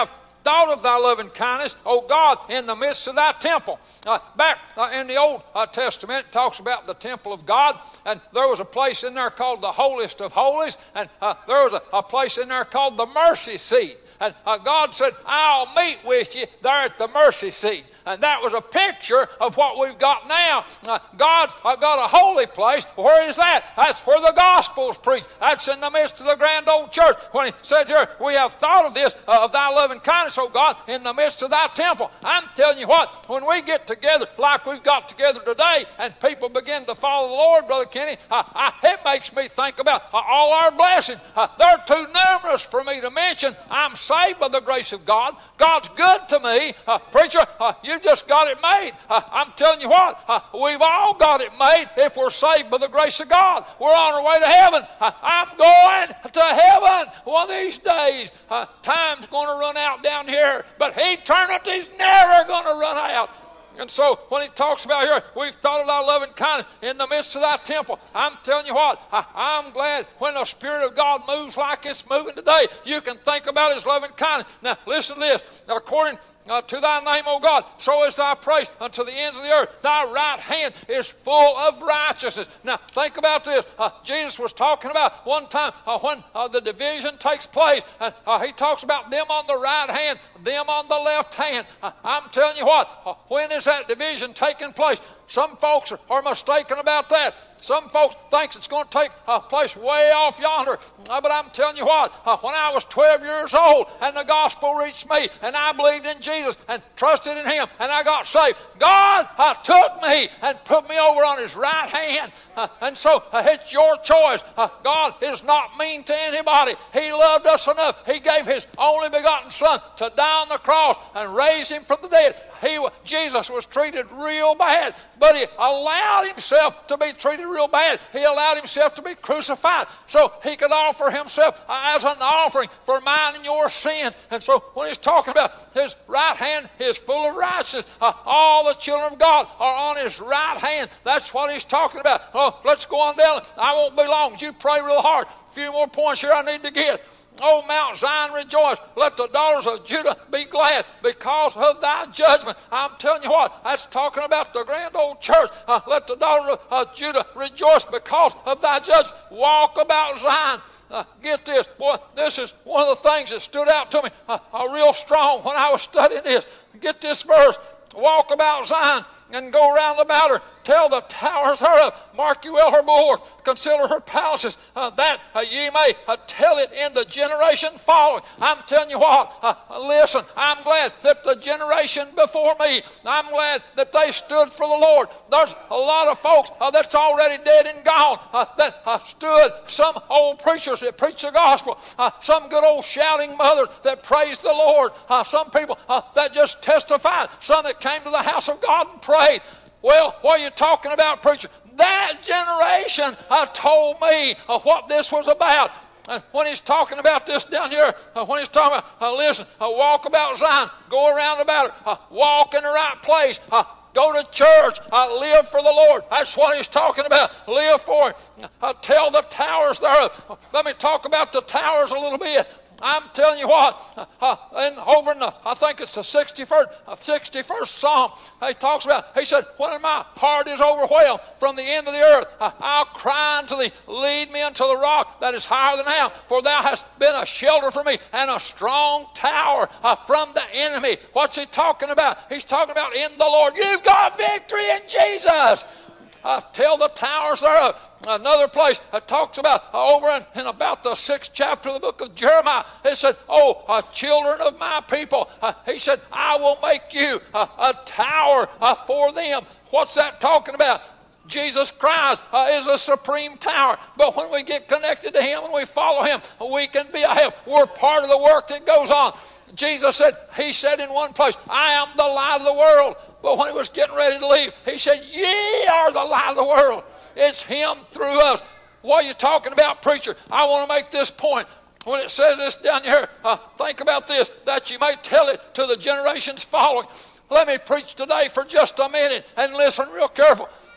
thought of thy loving kindness, O God, in the midst of thy temple. Uh, back uh, in the Old uh, Testament, it talks about the temple of God, and there was a place in there called the holiest of holies, and uh, there was a, a place in there called the mercy seat. And uh, God said, I'll meet with you there at the mercy seat. And that was a picture of what we've got now. Uh, God's uh, got a holy place. Where is that? That's where the gospel is preached. That's in the midst of the grand old church. When he said here, we have thought of this, uh, of thy loving kindness, O God, in the midst of thy temple. I'm telling you what, when we get together like we've got together today, and people begin to follow the Lord, Brother Kenny, uh, I, it makes me think about uh, all our blessings. Uh, they're too numerous for me to mention. I'm saved by the grace of God. God's good to me. Uh, preacher, uh, you just got it made. Uh, I'm telling you what, uh, we've all got it made if we're saved by the grace of God. We're on our way to heaven. Uh, I'm going to heaven one of these days. Uh, time's going to run out down here, but eternity's never going to run out. And so when he talks about here, we've thought of thy loving kindness in the midst of thy temple. I'm telling you what, I, I'm glad when the Spirit of God moves like it's moving today, you can think about his loving kindness. Now listen to this. Now, according Uh, to thy name, O God, so is thy praise unto the ends of the earth. Thy right hand is full of righteousness. Now, think about this. Uh, Jesus was talking about one time uh, when uh, the division takes place, and uh, he talks about them on the right hand, them on the left hand. Uh, I'm telling you what, uh, when is that division taking place? Some folks are, are mistaken about that. Some folks think it's going to take uh, place way off yonder. Uh, but I'm telling you what, uh, when I was twelve years old and the gospel reached me and I believed in Jesus and trusted in him and I got saved, God uh, took me and put me over on his right hand. Uh, and so uh, it's your choice. Uh, God is not mean to anybody. He loved us enough. He gave his only begotten son to die on the cross and raise him from the dead. He, Jesus was treated real bad, but he allowed himself to be treated real bad. He allowed himself to be crucified so he could offer himself as an offering for mine and your sin. And so when he's talking about his right hand is full of righteousness, uh, all the children of God are on his right hand. That's what he's talking about. Oh, let's go on down. I won't be long. You pray real hard. A few more points here I need to get. O Mount Zion, rejoice. Let the daughters of Judah be glad because of thy judgment. I'm telling you what, that's talking about the grand old church. Uh, let the daughters of Judah rejoice because of thy judgment. Walk about Zion. Uh, get this. Boy, this is one of the things that stood out to me uh, uh, real strong when I was studying this. Get this verse. Walk about Zion and go round about her. Tell the towers thereof, mark you well her bulwark, consider her palaces, uh, that uh, ye may uh, tell it in the generation following. I'm telling you what, uh, listen, I'm glad that the generation before me, I'm glad that they stood for the Lord. There's a lot of folks uh, that's already dead and gone uh, that uh, stood, some old preachers that preach the gospel, uh, some good old shouting mothers that praised the Lord, uh, some people uh, that just testified, some that came to the house of God and prayed. Well, what are you talking about, preacher? That generation uh, told me uh, what this was about. And when he's talking about this down here, uh, when he's talking about, uh, listen, uh, walk about Zion, go around about it, uh, walk in the right place, uh, go to church, uh, live for the Lord. That's what he's talking about. Live for it. Uh, tell the towers thereof. Uh, let me talk about the towers a little bit. I'm telling you what, uh, uh, and over in the, I think it's the sixty-first, uh, sixty-first Psalm, he talks about, he said, when my heart is overwhelmed from the end of the earth, uh, I'll cry unto thee, lead me unto the rock that is higher than thou, for thou hast been a shelter for me and a strong tower uh, from the enemy. What's he talking about? He's talking about in the Lord. You've got victory in Jesus. Uh, tell the towers thereof. Another place uh, talks about uh, over in, in about the sixth chapter of the book of Jeremiah. It said, oh, uh, children of my people, uh, he said, I will make you uh, a tower uh, for them. What's that talking about? Jesus Christ uh, is a supreme tower. But when we get connected to him and we follow him, we can be a help. We're part of the work that goes on. Jesus said, he said in one place, I am the light of the world. But when he was getting ready to leave, he said, ye are the light of the world. It's him through us. What are you talking about, preacher? I want to make this point. When it says this down here, uh, think about this, that you may tell it to the generations following. Let me preach today for just a minute and listen real careful.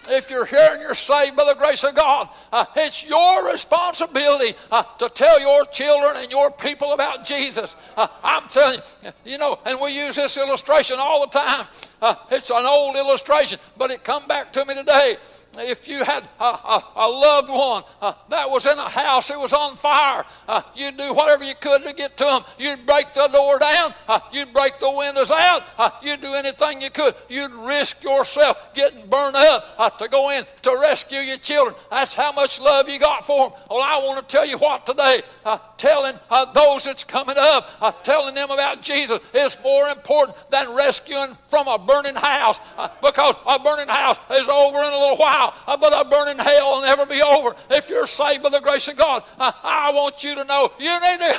if you're here and you're saved by the grace of God, uh, it's your responsibility uh, to tell your children and your people about Jesus. Uh, I'm telling you, you know, and we use this illustration all the time. Uh, it's an old illustration, but it come back to me today. If you had a, a, a loved one uh, that was in a house, it was on fire, uh, you'd do whatever you could to get to them. You'd break the door down. Uh, you'd break the windows out. Uh, you'd do anything you could. You'd risk yourself getting burned up uh, to go in to rescue your children. That's how much love you got for them. Well, I want to tell you what today. Uh, telling uh, those that's coming up, uh, telling them about Jesus is more important than rescuing from a burning house, uh, because a burning house is over in a little while. Uh, but a burning hell will never be over. If you're saved by the grace of God, uh, I want you to know you need to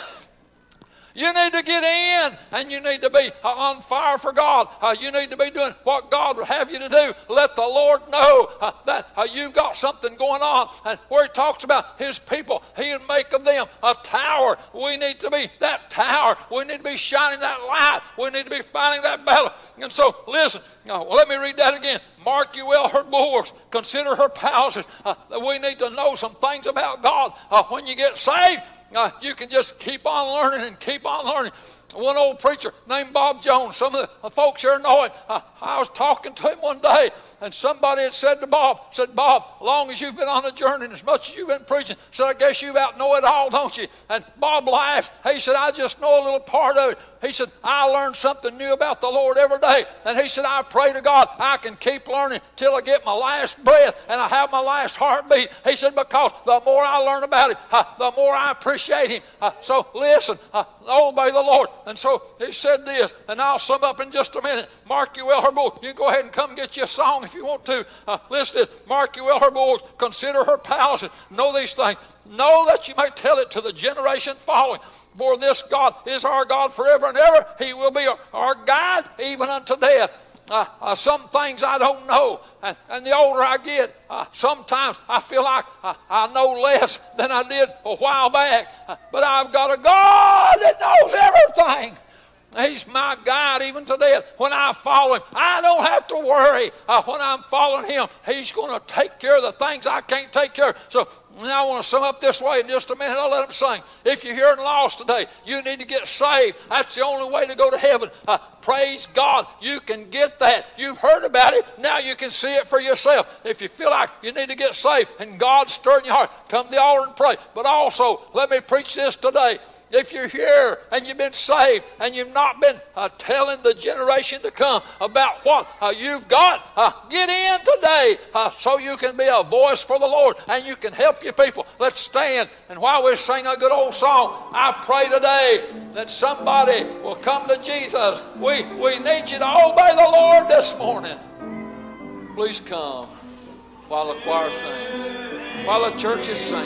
you need to get in, and you need to be uh, on fire for God. Uh, you need to be doing what God would have you to do. Let the Lord know uh, that uh, you've got something going on. And where he talks about his people, he would make of them a tower. We need to be that tower. We need to be shining that light. We need to be fighting that battle. And so, listen, uh, well, let me read that again. Mark you well her bulwarks, consider her palaces. Uh, we need to know some things about God. Uh, when you get saved, uh, you can just keep on learning and keep on learning. One old preacher named Bob Jones, some of the folks here know him. Uh, I was talking to him one day, and somebody had said to Bob, said, Bob, as long as you've been on the journey and as much as you've been preaching, said, I guess you about know it all, don't you? And Bob laughed. He said, I just know a little part of it. He said, I learn something new about the Lord every day. And he said, I pray to God I can keep learning till I get my last breath and I have my last heartbeat. He said, because the more I learn about him, uh, the more I appreciate him. Uh, so listen, uh, obey the Lord. And so he said this, and I'll sum up in just a minute. Mark you well her bulwarks. You can go ahead and come get you a song if you want to. Uh, listen to this. Mark you well her bulwarks. Consider her palaces. Know these things. Know that you may tell it to the generation following. For this God is our God forever and ever. He will be our, our guide even unto death. Uh, uh, some things I don't know, and, and the older I get, uh, sometimes I feel like uh, I know less than I did a while back, uh, but I've got a God that knows everything. He's my guide even to death. When I follow him, I don't have to worry. Uh, when I'm following him, he's going to take care of the things I can't take care of. So now I want to sum up this way in just a minute. I'll let him sing. If you're here and lost today, you need to get saved. That's the only way to go to heaven. Uh, praise God. You can get that. You've heard about it. Now you can see it for yourself. If you feel like you need to get saved and God's stirring your heart, come to the altar and pray. But also, let me preach this today. If you're here and you've been saved and you've not been uh, telling the generation to come about what uh, you've got, uh, get in today uh, so you can be a voice for the Lord and you can help your people. Let's stand, and while we sing a good old song, I pray today that somebody will come to Jesus. We, we need you to obey the Lord this morning. Please come while the choir sings, while the church is singing.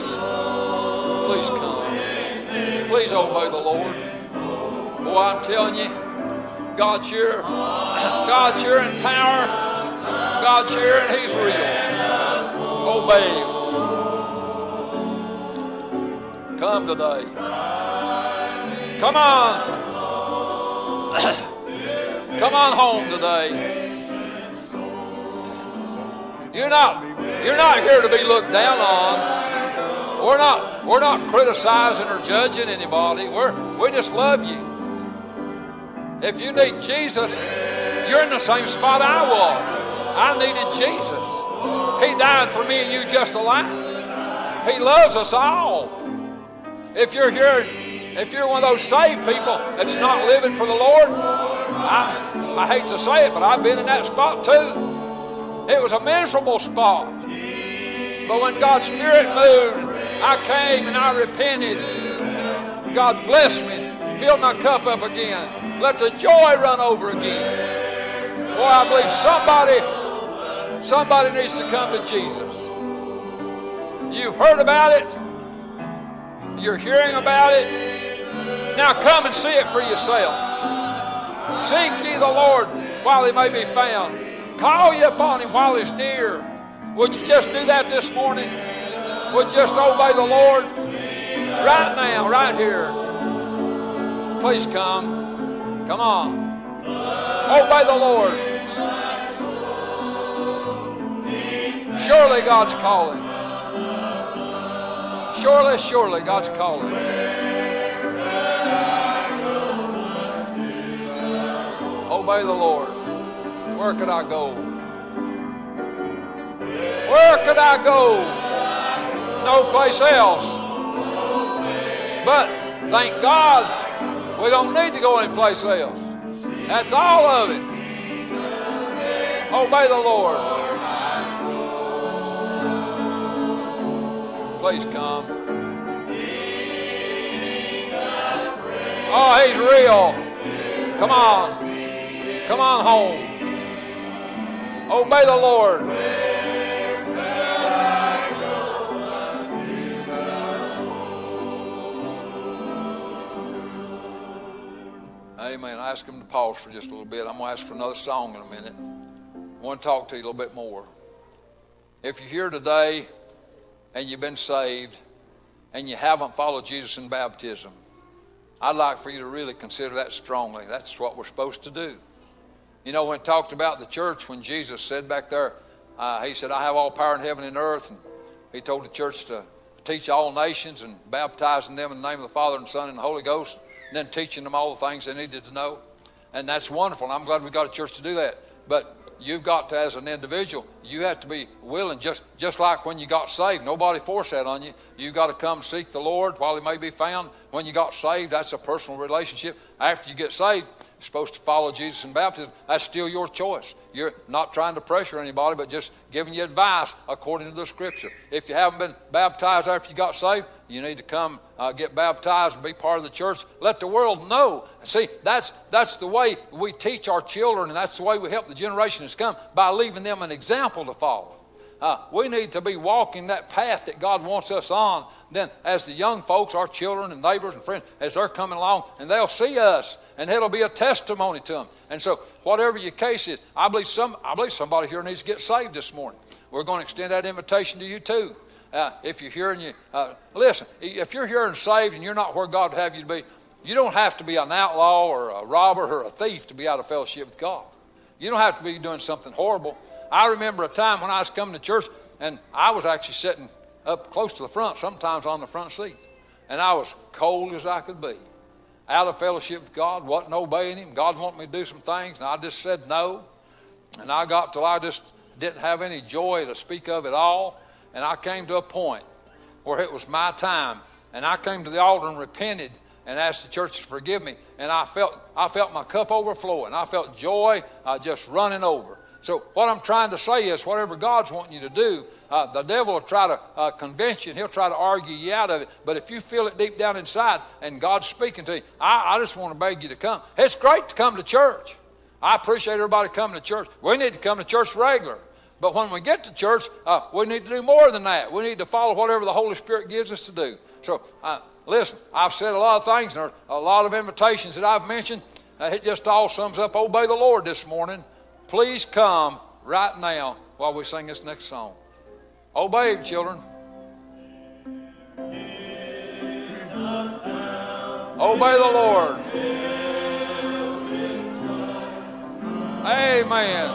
Please come. Please obey the Lord. Boy, I'm telling you, God's here. God's here in power. God's here and he's real. Obey him. Come today. Come on. Come on home today. You're not, you're not here to be looked down on. We're not, we're not criticizing or judging anybody. We're, we just love you. If you need Jesus, you're in the same spot I was. I needed Jesus. He died for me and you just alike. He loves us all. If you're here, if you're one of those saved people that's not living for the Lord, I, I hate to say it, but I've been in that spot too. It was a miserable spot. But when God's Spirit moved, I came and I repented. God blessed me, filled my cup up again. Let the joy run over again. Boy, I believe somebody, somebody needs to come to Jesus. You've heard about it. You're hearing about it. Now come and see it for yourself. Seek ye the Lord while he may be found. Call ye upon him while he's near. Would you just do that this morning? Would you just obey the Lord right now, right here? Please come. Come on. Obey the Lord. Surely God's calling. Surely, surely God's calling. Obey the Lord. Where could I go? Where could I go? No place else. But thank God we don't need to go anyplace else. That's all of it. Obey the Lord. Please come. Oh, he's real. Come on. Come on home. Obey the Lord. Amen. I ask him to pause for just a little bit. I'm going to ask for another song in a minute. I want to talk to you a little bit more. If you're here today and you've been saved and you haven't followed Jesus in baptism, I'd like for you to really consider that strongly. That's what we're supposed to do. You know, when it talked about the church, when Jesus said back there, uh, he said, I have all power in heaven and earth. And he told the church to teach all nations and baptizing them in the name of the Father and Son and the Holy Ghost, and then teaching them all the things they needed to know. And that's wonderful. And I'm glad we got a church to do that. But you've got to, as an individual, you have to be willing, just, just like when you got saved. Nobody forced that on you. You've got to come seek the Lord while he may be found. When you got saved, that's a personal relationship. After you get saved, you're supposed to follow Jesus in baptism. That's still your choice. You're not trying to pressure anybody, but just giving you advice according to the Scripture. If you haven't been baptized after you got saved, you need to come uh, get baptized and be part of the church. Let the world know. See, that's that's the way we teach our children, and that's the way we help the generation that's come, by leaving them an example to follow. Uh, we need to be walking that path that God wants us on. Then as the young folks, our children and neighbors and friends, as they're coming along, and they'll see us, and it'll be a testimony to them. And so whatever your case is, I believe some, I believe somebody here needs to get saved this morning. We're going to extend that invitation to you too. Uh, if you're here and you, uh, listen, if you're here and saved and you're not where God would have you to be, you don't have to be an outlaw or a robber or a thief to be out of fellowship with God. You don't have to be doing something horrible. I remember a time when I was coming to church, and I was actually sitting up close to the front, sometimes on the front seat. And I was cold as I could be. Out of fellowship with God, wasn't obeying him. God wanted me to do some things, and I just said no. And I got till I just didn't have any joy to speak of at all. And I came to a point where it was my time. And I came to the altar and repented and asked the church to forgive me. And I felt I felt my cup overflowing. I felt joy uh, just running over. So what I'm trying to say is, whatever God's wanting you to do, uh, the devil will try to uh, convince you, and he'll try to argue you out of it. But if you feel it deep down inside and God's speaking to you, I, I just want to beg you to come. It's great to come to church. I appreciate everybody coming to church. We need to come to church regular. But when we get to church, uh, we need to do more than that. We need to follow whatever the Holy Spirit gives us to do. So uh, listen, I've said a lot of things, and there are a lot of invitations that I've mentioned. Uh, it just all sums up, obey the Lord this morning. Please come right now while we sing this next song. Obey him, children. Obey the Lord. Amen.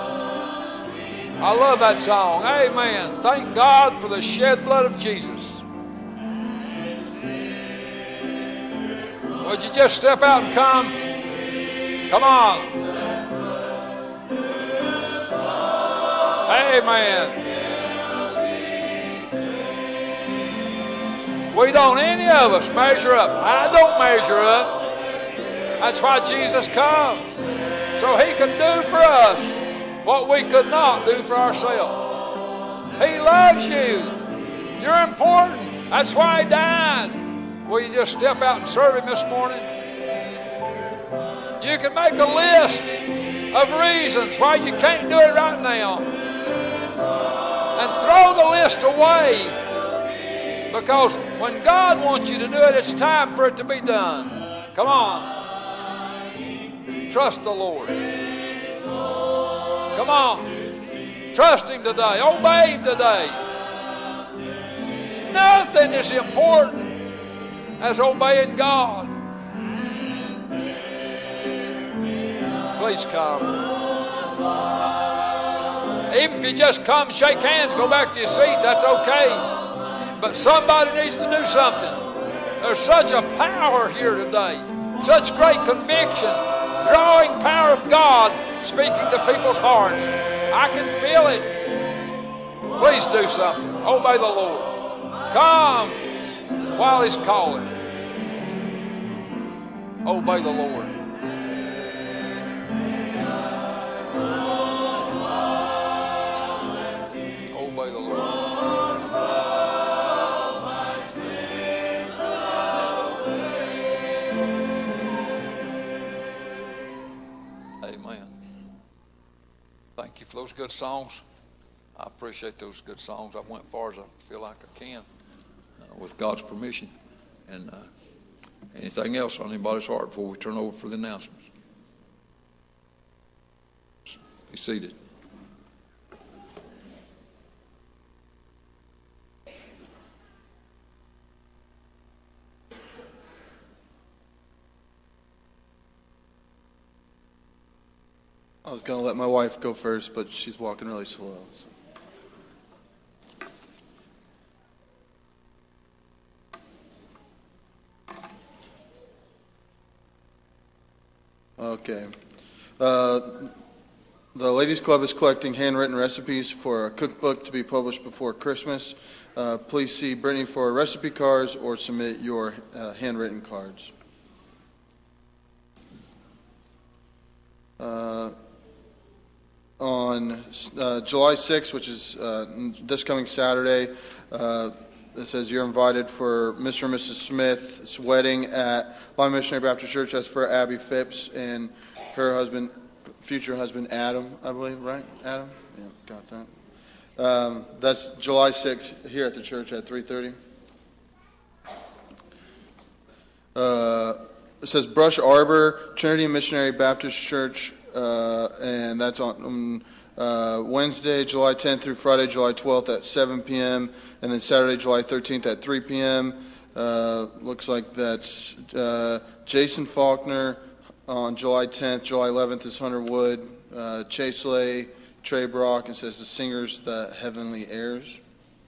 I love that song. Amen. Thank God for the shed blood of Jesus. Would you just step out and come? Come on. Amen. We don't, any of us, measure up. I don't measure up. That's why Jesus comes. So he can do for us what we could not do for ourselves. He loves you. You're important. That's why he died. Will you just step out and serve him this morning? You can make a list of reasons why you can't do it right now. And throw the list away. Because when God wants you to do it, it's time for it to be done. Come on. Trust the Lord. Come on. Trust him today. Obey him today. Nothing is important as obeying God. Please come. Even if you just come, shake hands, go back to your seat, that's okay. But somebody needs to do something. There's such a power here today, such great conviction, drawing power of God speaking to people's hearts. I can feel it. Please do something. Obey the Lord. Come while He's calling. Obey the Lord. Obey the Lord. Amen. Thank you for those good songs. I appreciate those good songs. I went as far as I feel like I can uh, with God's permission. And uh, anything else on anybody's heart before we turn over for the announcements? Be seated. I was going to let my wife go first, but she's walking really slow. So. Okay. Uh, the Ladies Club is collecting handwritten recipes for a cookbook to be published before Christmas. Uh, please see Brittany for recipe cards or submit your uh, handwritten cards. Uh, on uh, July sixth, which is uh, this coming Saturday, uh, it says you're invited for Mister and Missus Smith's wedding at Lime Missionary Baptist Church. That's for Abby Phipps and her husband, future husband Adam, I believe, right? Adam? Yeah, got that. Um, that's July sixth here at the church at three thirty. Uh, it says Brush Arbor, Trinity Missionary Baptist Church, uh, and that's on um, uh, Wednesday, July tenth through Friday, July twelfth at seven p.m., and then Saturday, July thirteenth at three p.m. Uh, looks like that's uh, Jason Faulkner on July tenth. July eleventh is Hunter Wood, uh, Chase Lay, Trey Brock, and says the singers, the Heavenly Heirs.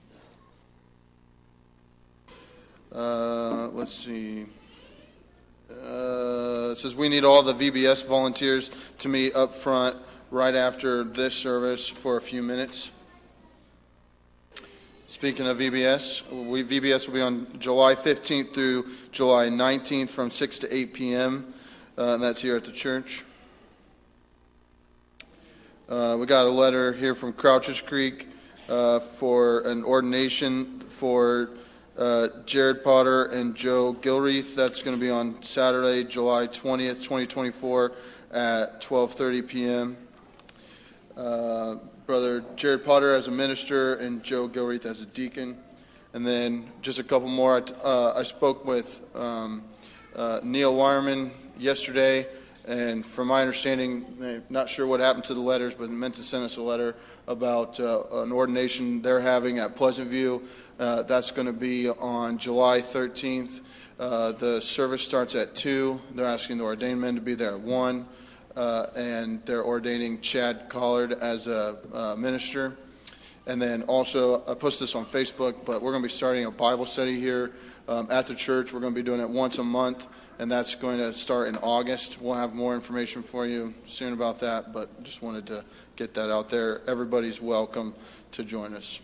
Uh, let's see. Uh, it says we need all the V B S volunteers to meet up front right after this service for a few minutes. Speaking of V B S, we, V B S will be on July fifteenth through July nineteenth from six to eight p.m., uh, and that's here at the church. Uh, we got a letter here from Crouchers Creek uh, for an ordination for Uh, Jared Potter and Joe Gilreath. That's going to be on Saturday, July twentieth, twenty twenty-four at twelve thirty p.m. Uh, Brother Jared Potter as a minister and Joe Gilreath as a deacon. And then just a couple more. I, uh, I spoke with um, uh, Neil Wireman yesterday, and from my understanding, I'm not sure what happened to the letters, but meant to send us a letter about uh, an ordination they're having at Pleasant View. Uh, that's going to be on July thirteenth. Uh, the service starts at two. They're asking the ordained men to be there at one. Uh, and they're ordaining Chad Collard as a uh, minister. And then also, I posted this on Facebook, but we're going to be starting a Bible study here um, at the church. We're going to be doing it once a month, and that's going to start in August. We'll have more information for you soon about that, but just wanted to get that out there. Everybody's welcome to join us.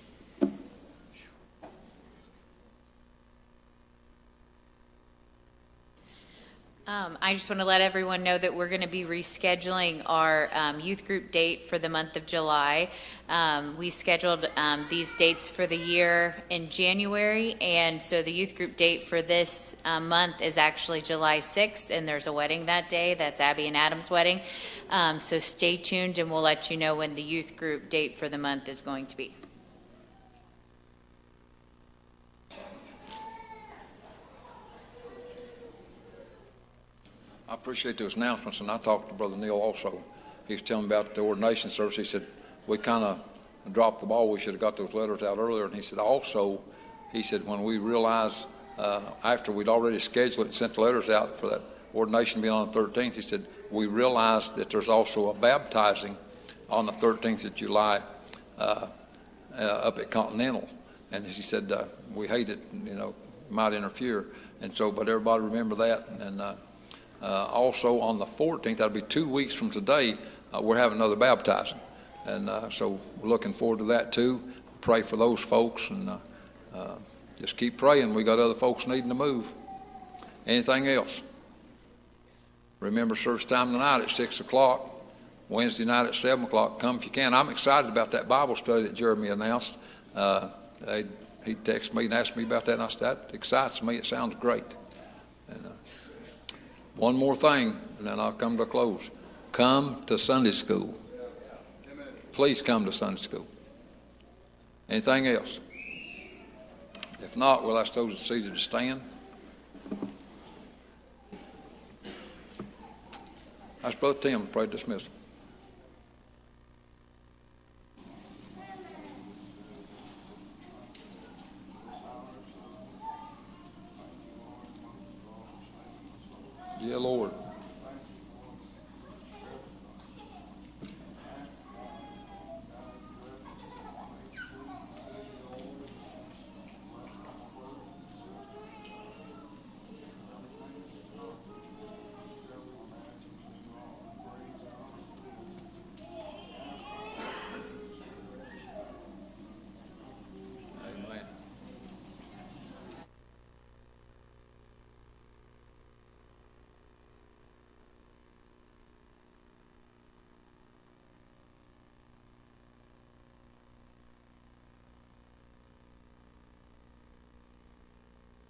Um, I just want to let everyone know that we're going to be rescheduling our um, youth group date for the month of July. Um, we scheduled um, these dates for the year in January, and so the youth group date for this uh, month is actually July sixth, and there's a wedding that day. That's Abby and Adam's wedding. Um, so stay tuned, and we'll let you know when the youth group date for the month is going to be. I appreciate those announcements, and I talked to Brother Neil also. He was telling me about the ordination service. He said, we kind of dropped the ball. We should have got those letters out earlier. And he said, also, he said, when we realized, uh, after we'd already scheduled it and sent the letters out for that ordination being on the thirteenth, he said, we realized that there's also a baptizing on the thirteenth of July. uh, uh, up at Continental, and she said uh, we hate it, you know, might interfere, and so but everybody remember that. And uh, uh, also on the fourteenth, that'll be two weeks from today. Uh, we're having another baptizing, and uh, so we're looking forward to that too. Pray for those folks, and uh, uh, just keep praying. We got other folks needing to move. Anything else? Remember service time tonight at six o'clock. Wednesday night at seven o'clock. Come if you can. I'm excited about that Bible study that Jeremy announced. Uh, they, he texted me and asked me about that, and I said, that excites me. It sounds great. And uh, one more thing, and then I'll come to a close. Come to Sunday school. Please come to Sunday school. Anything else? If not, we'll ask those seated to stand. That's Brother Tim, pray dismissal.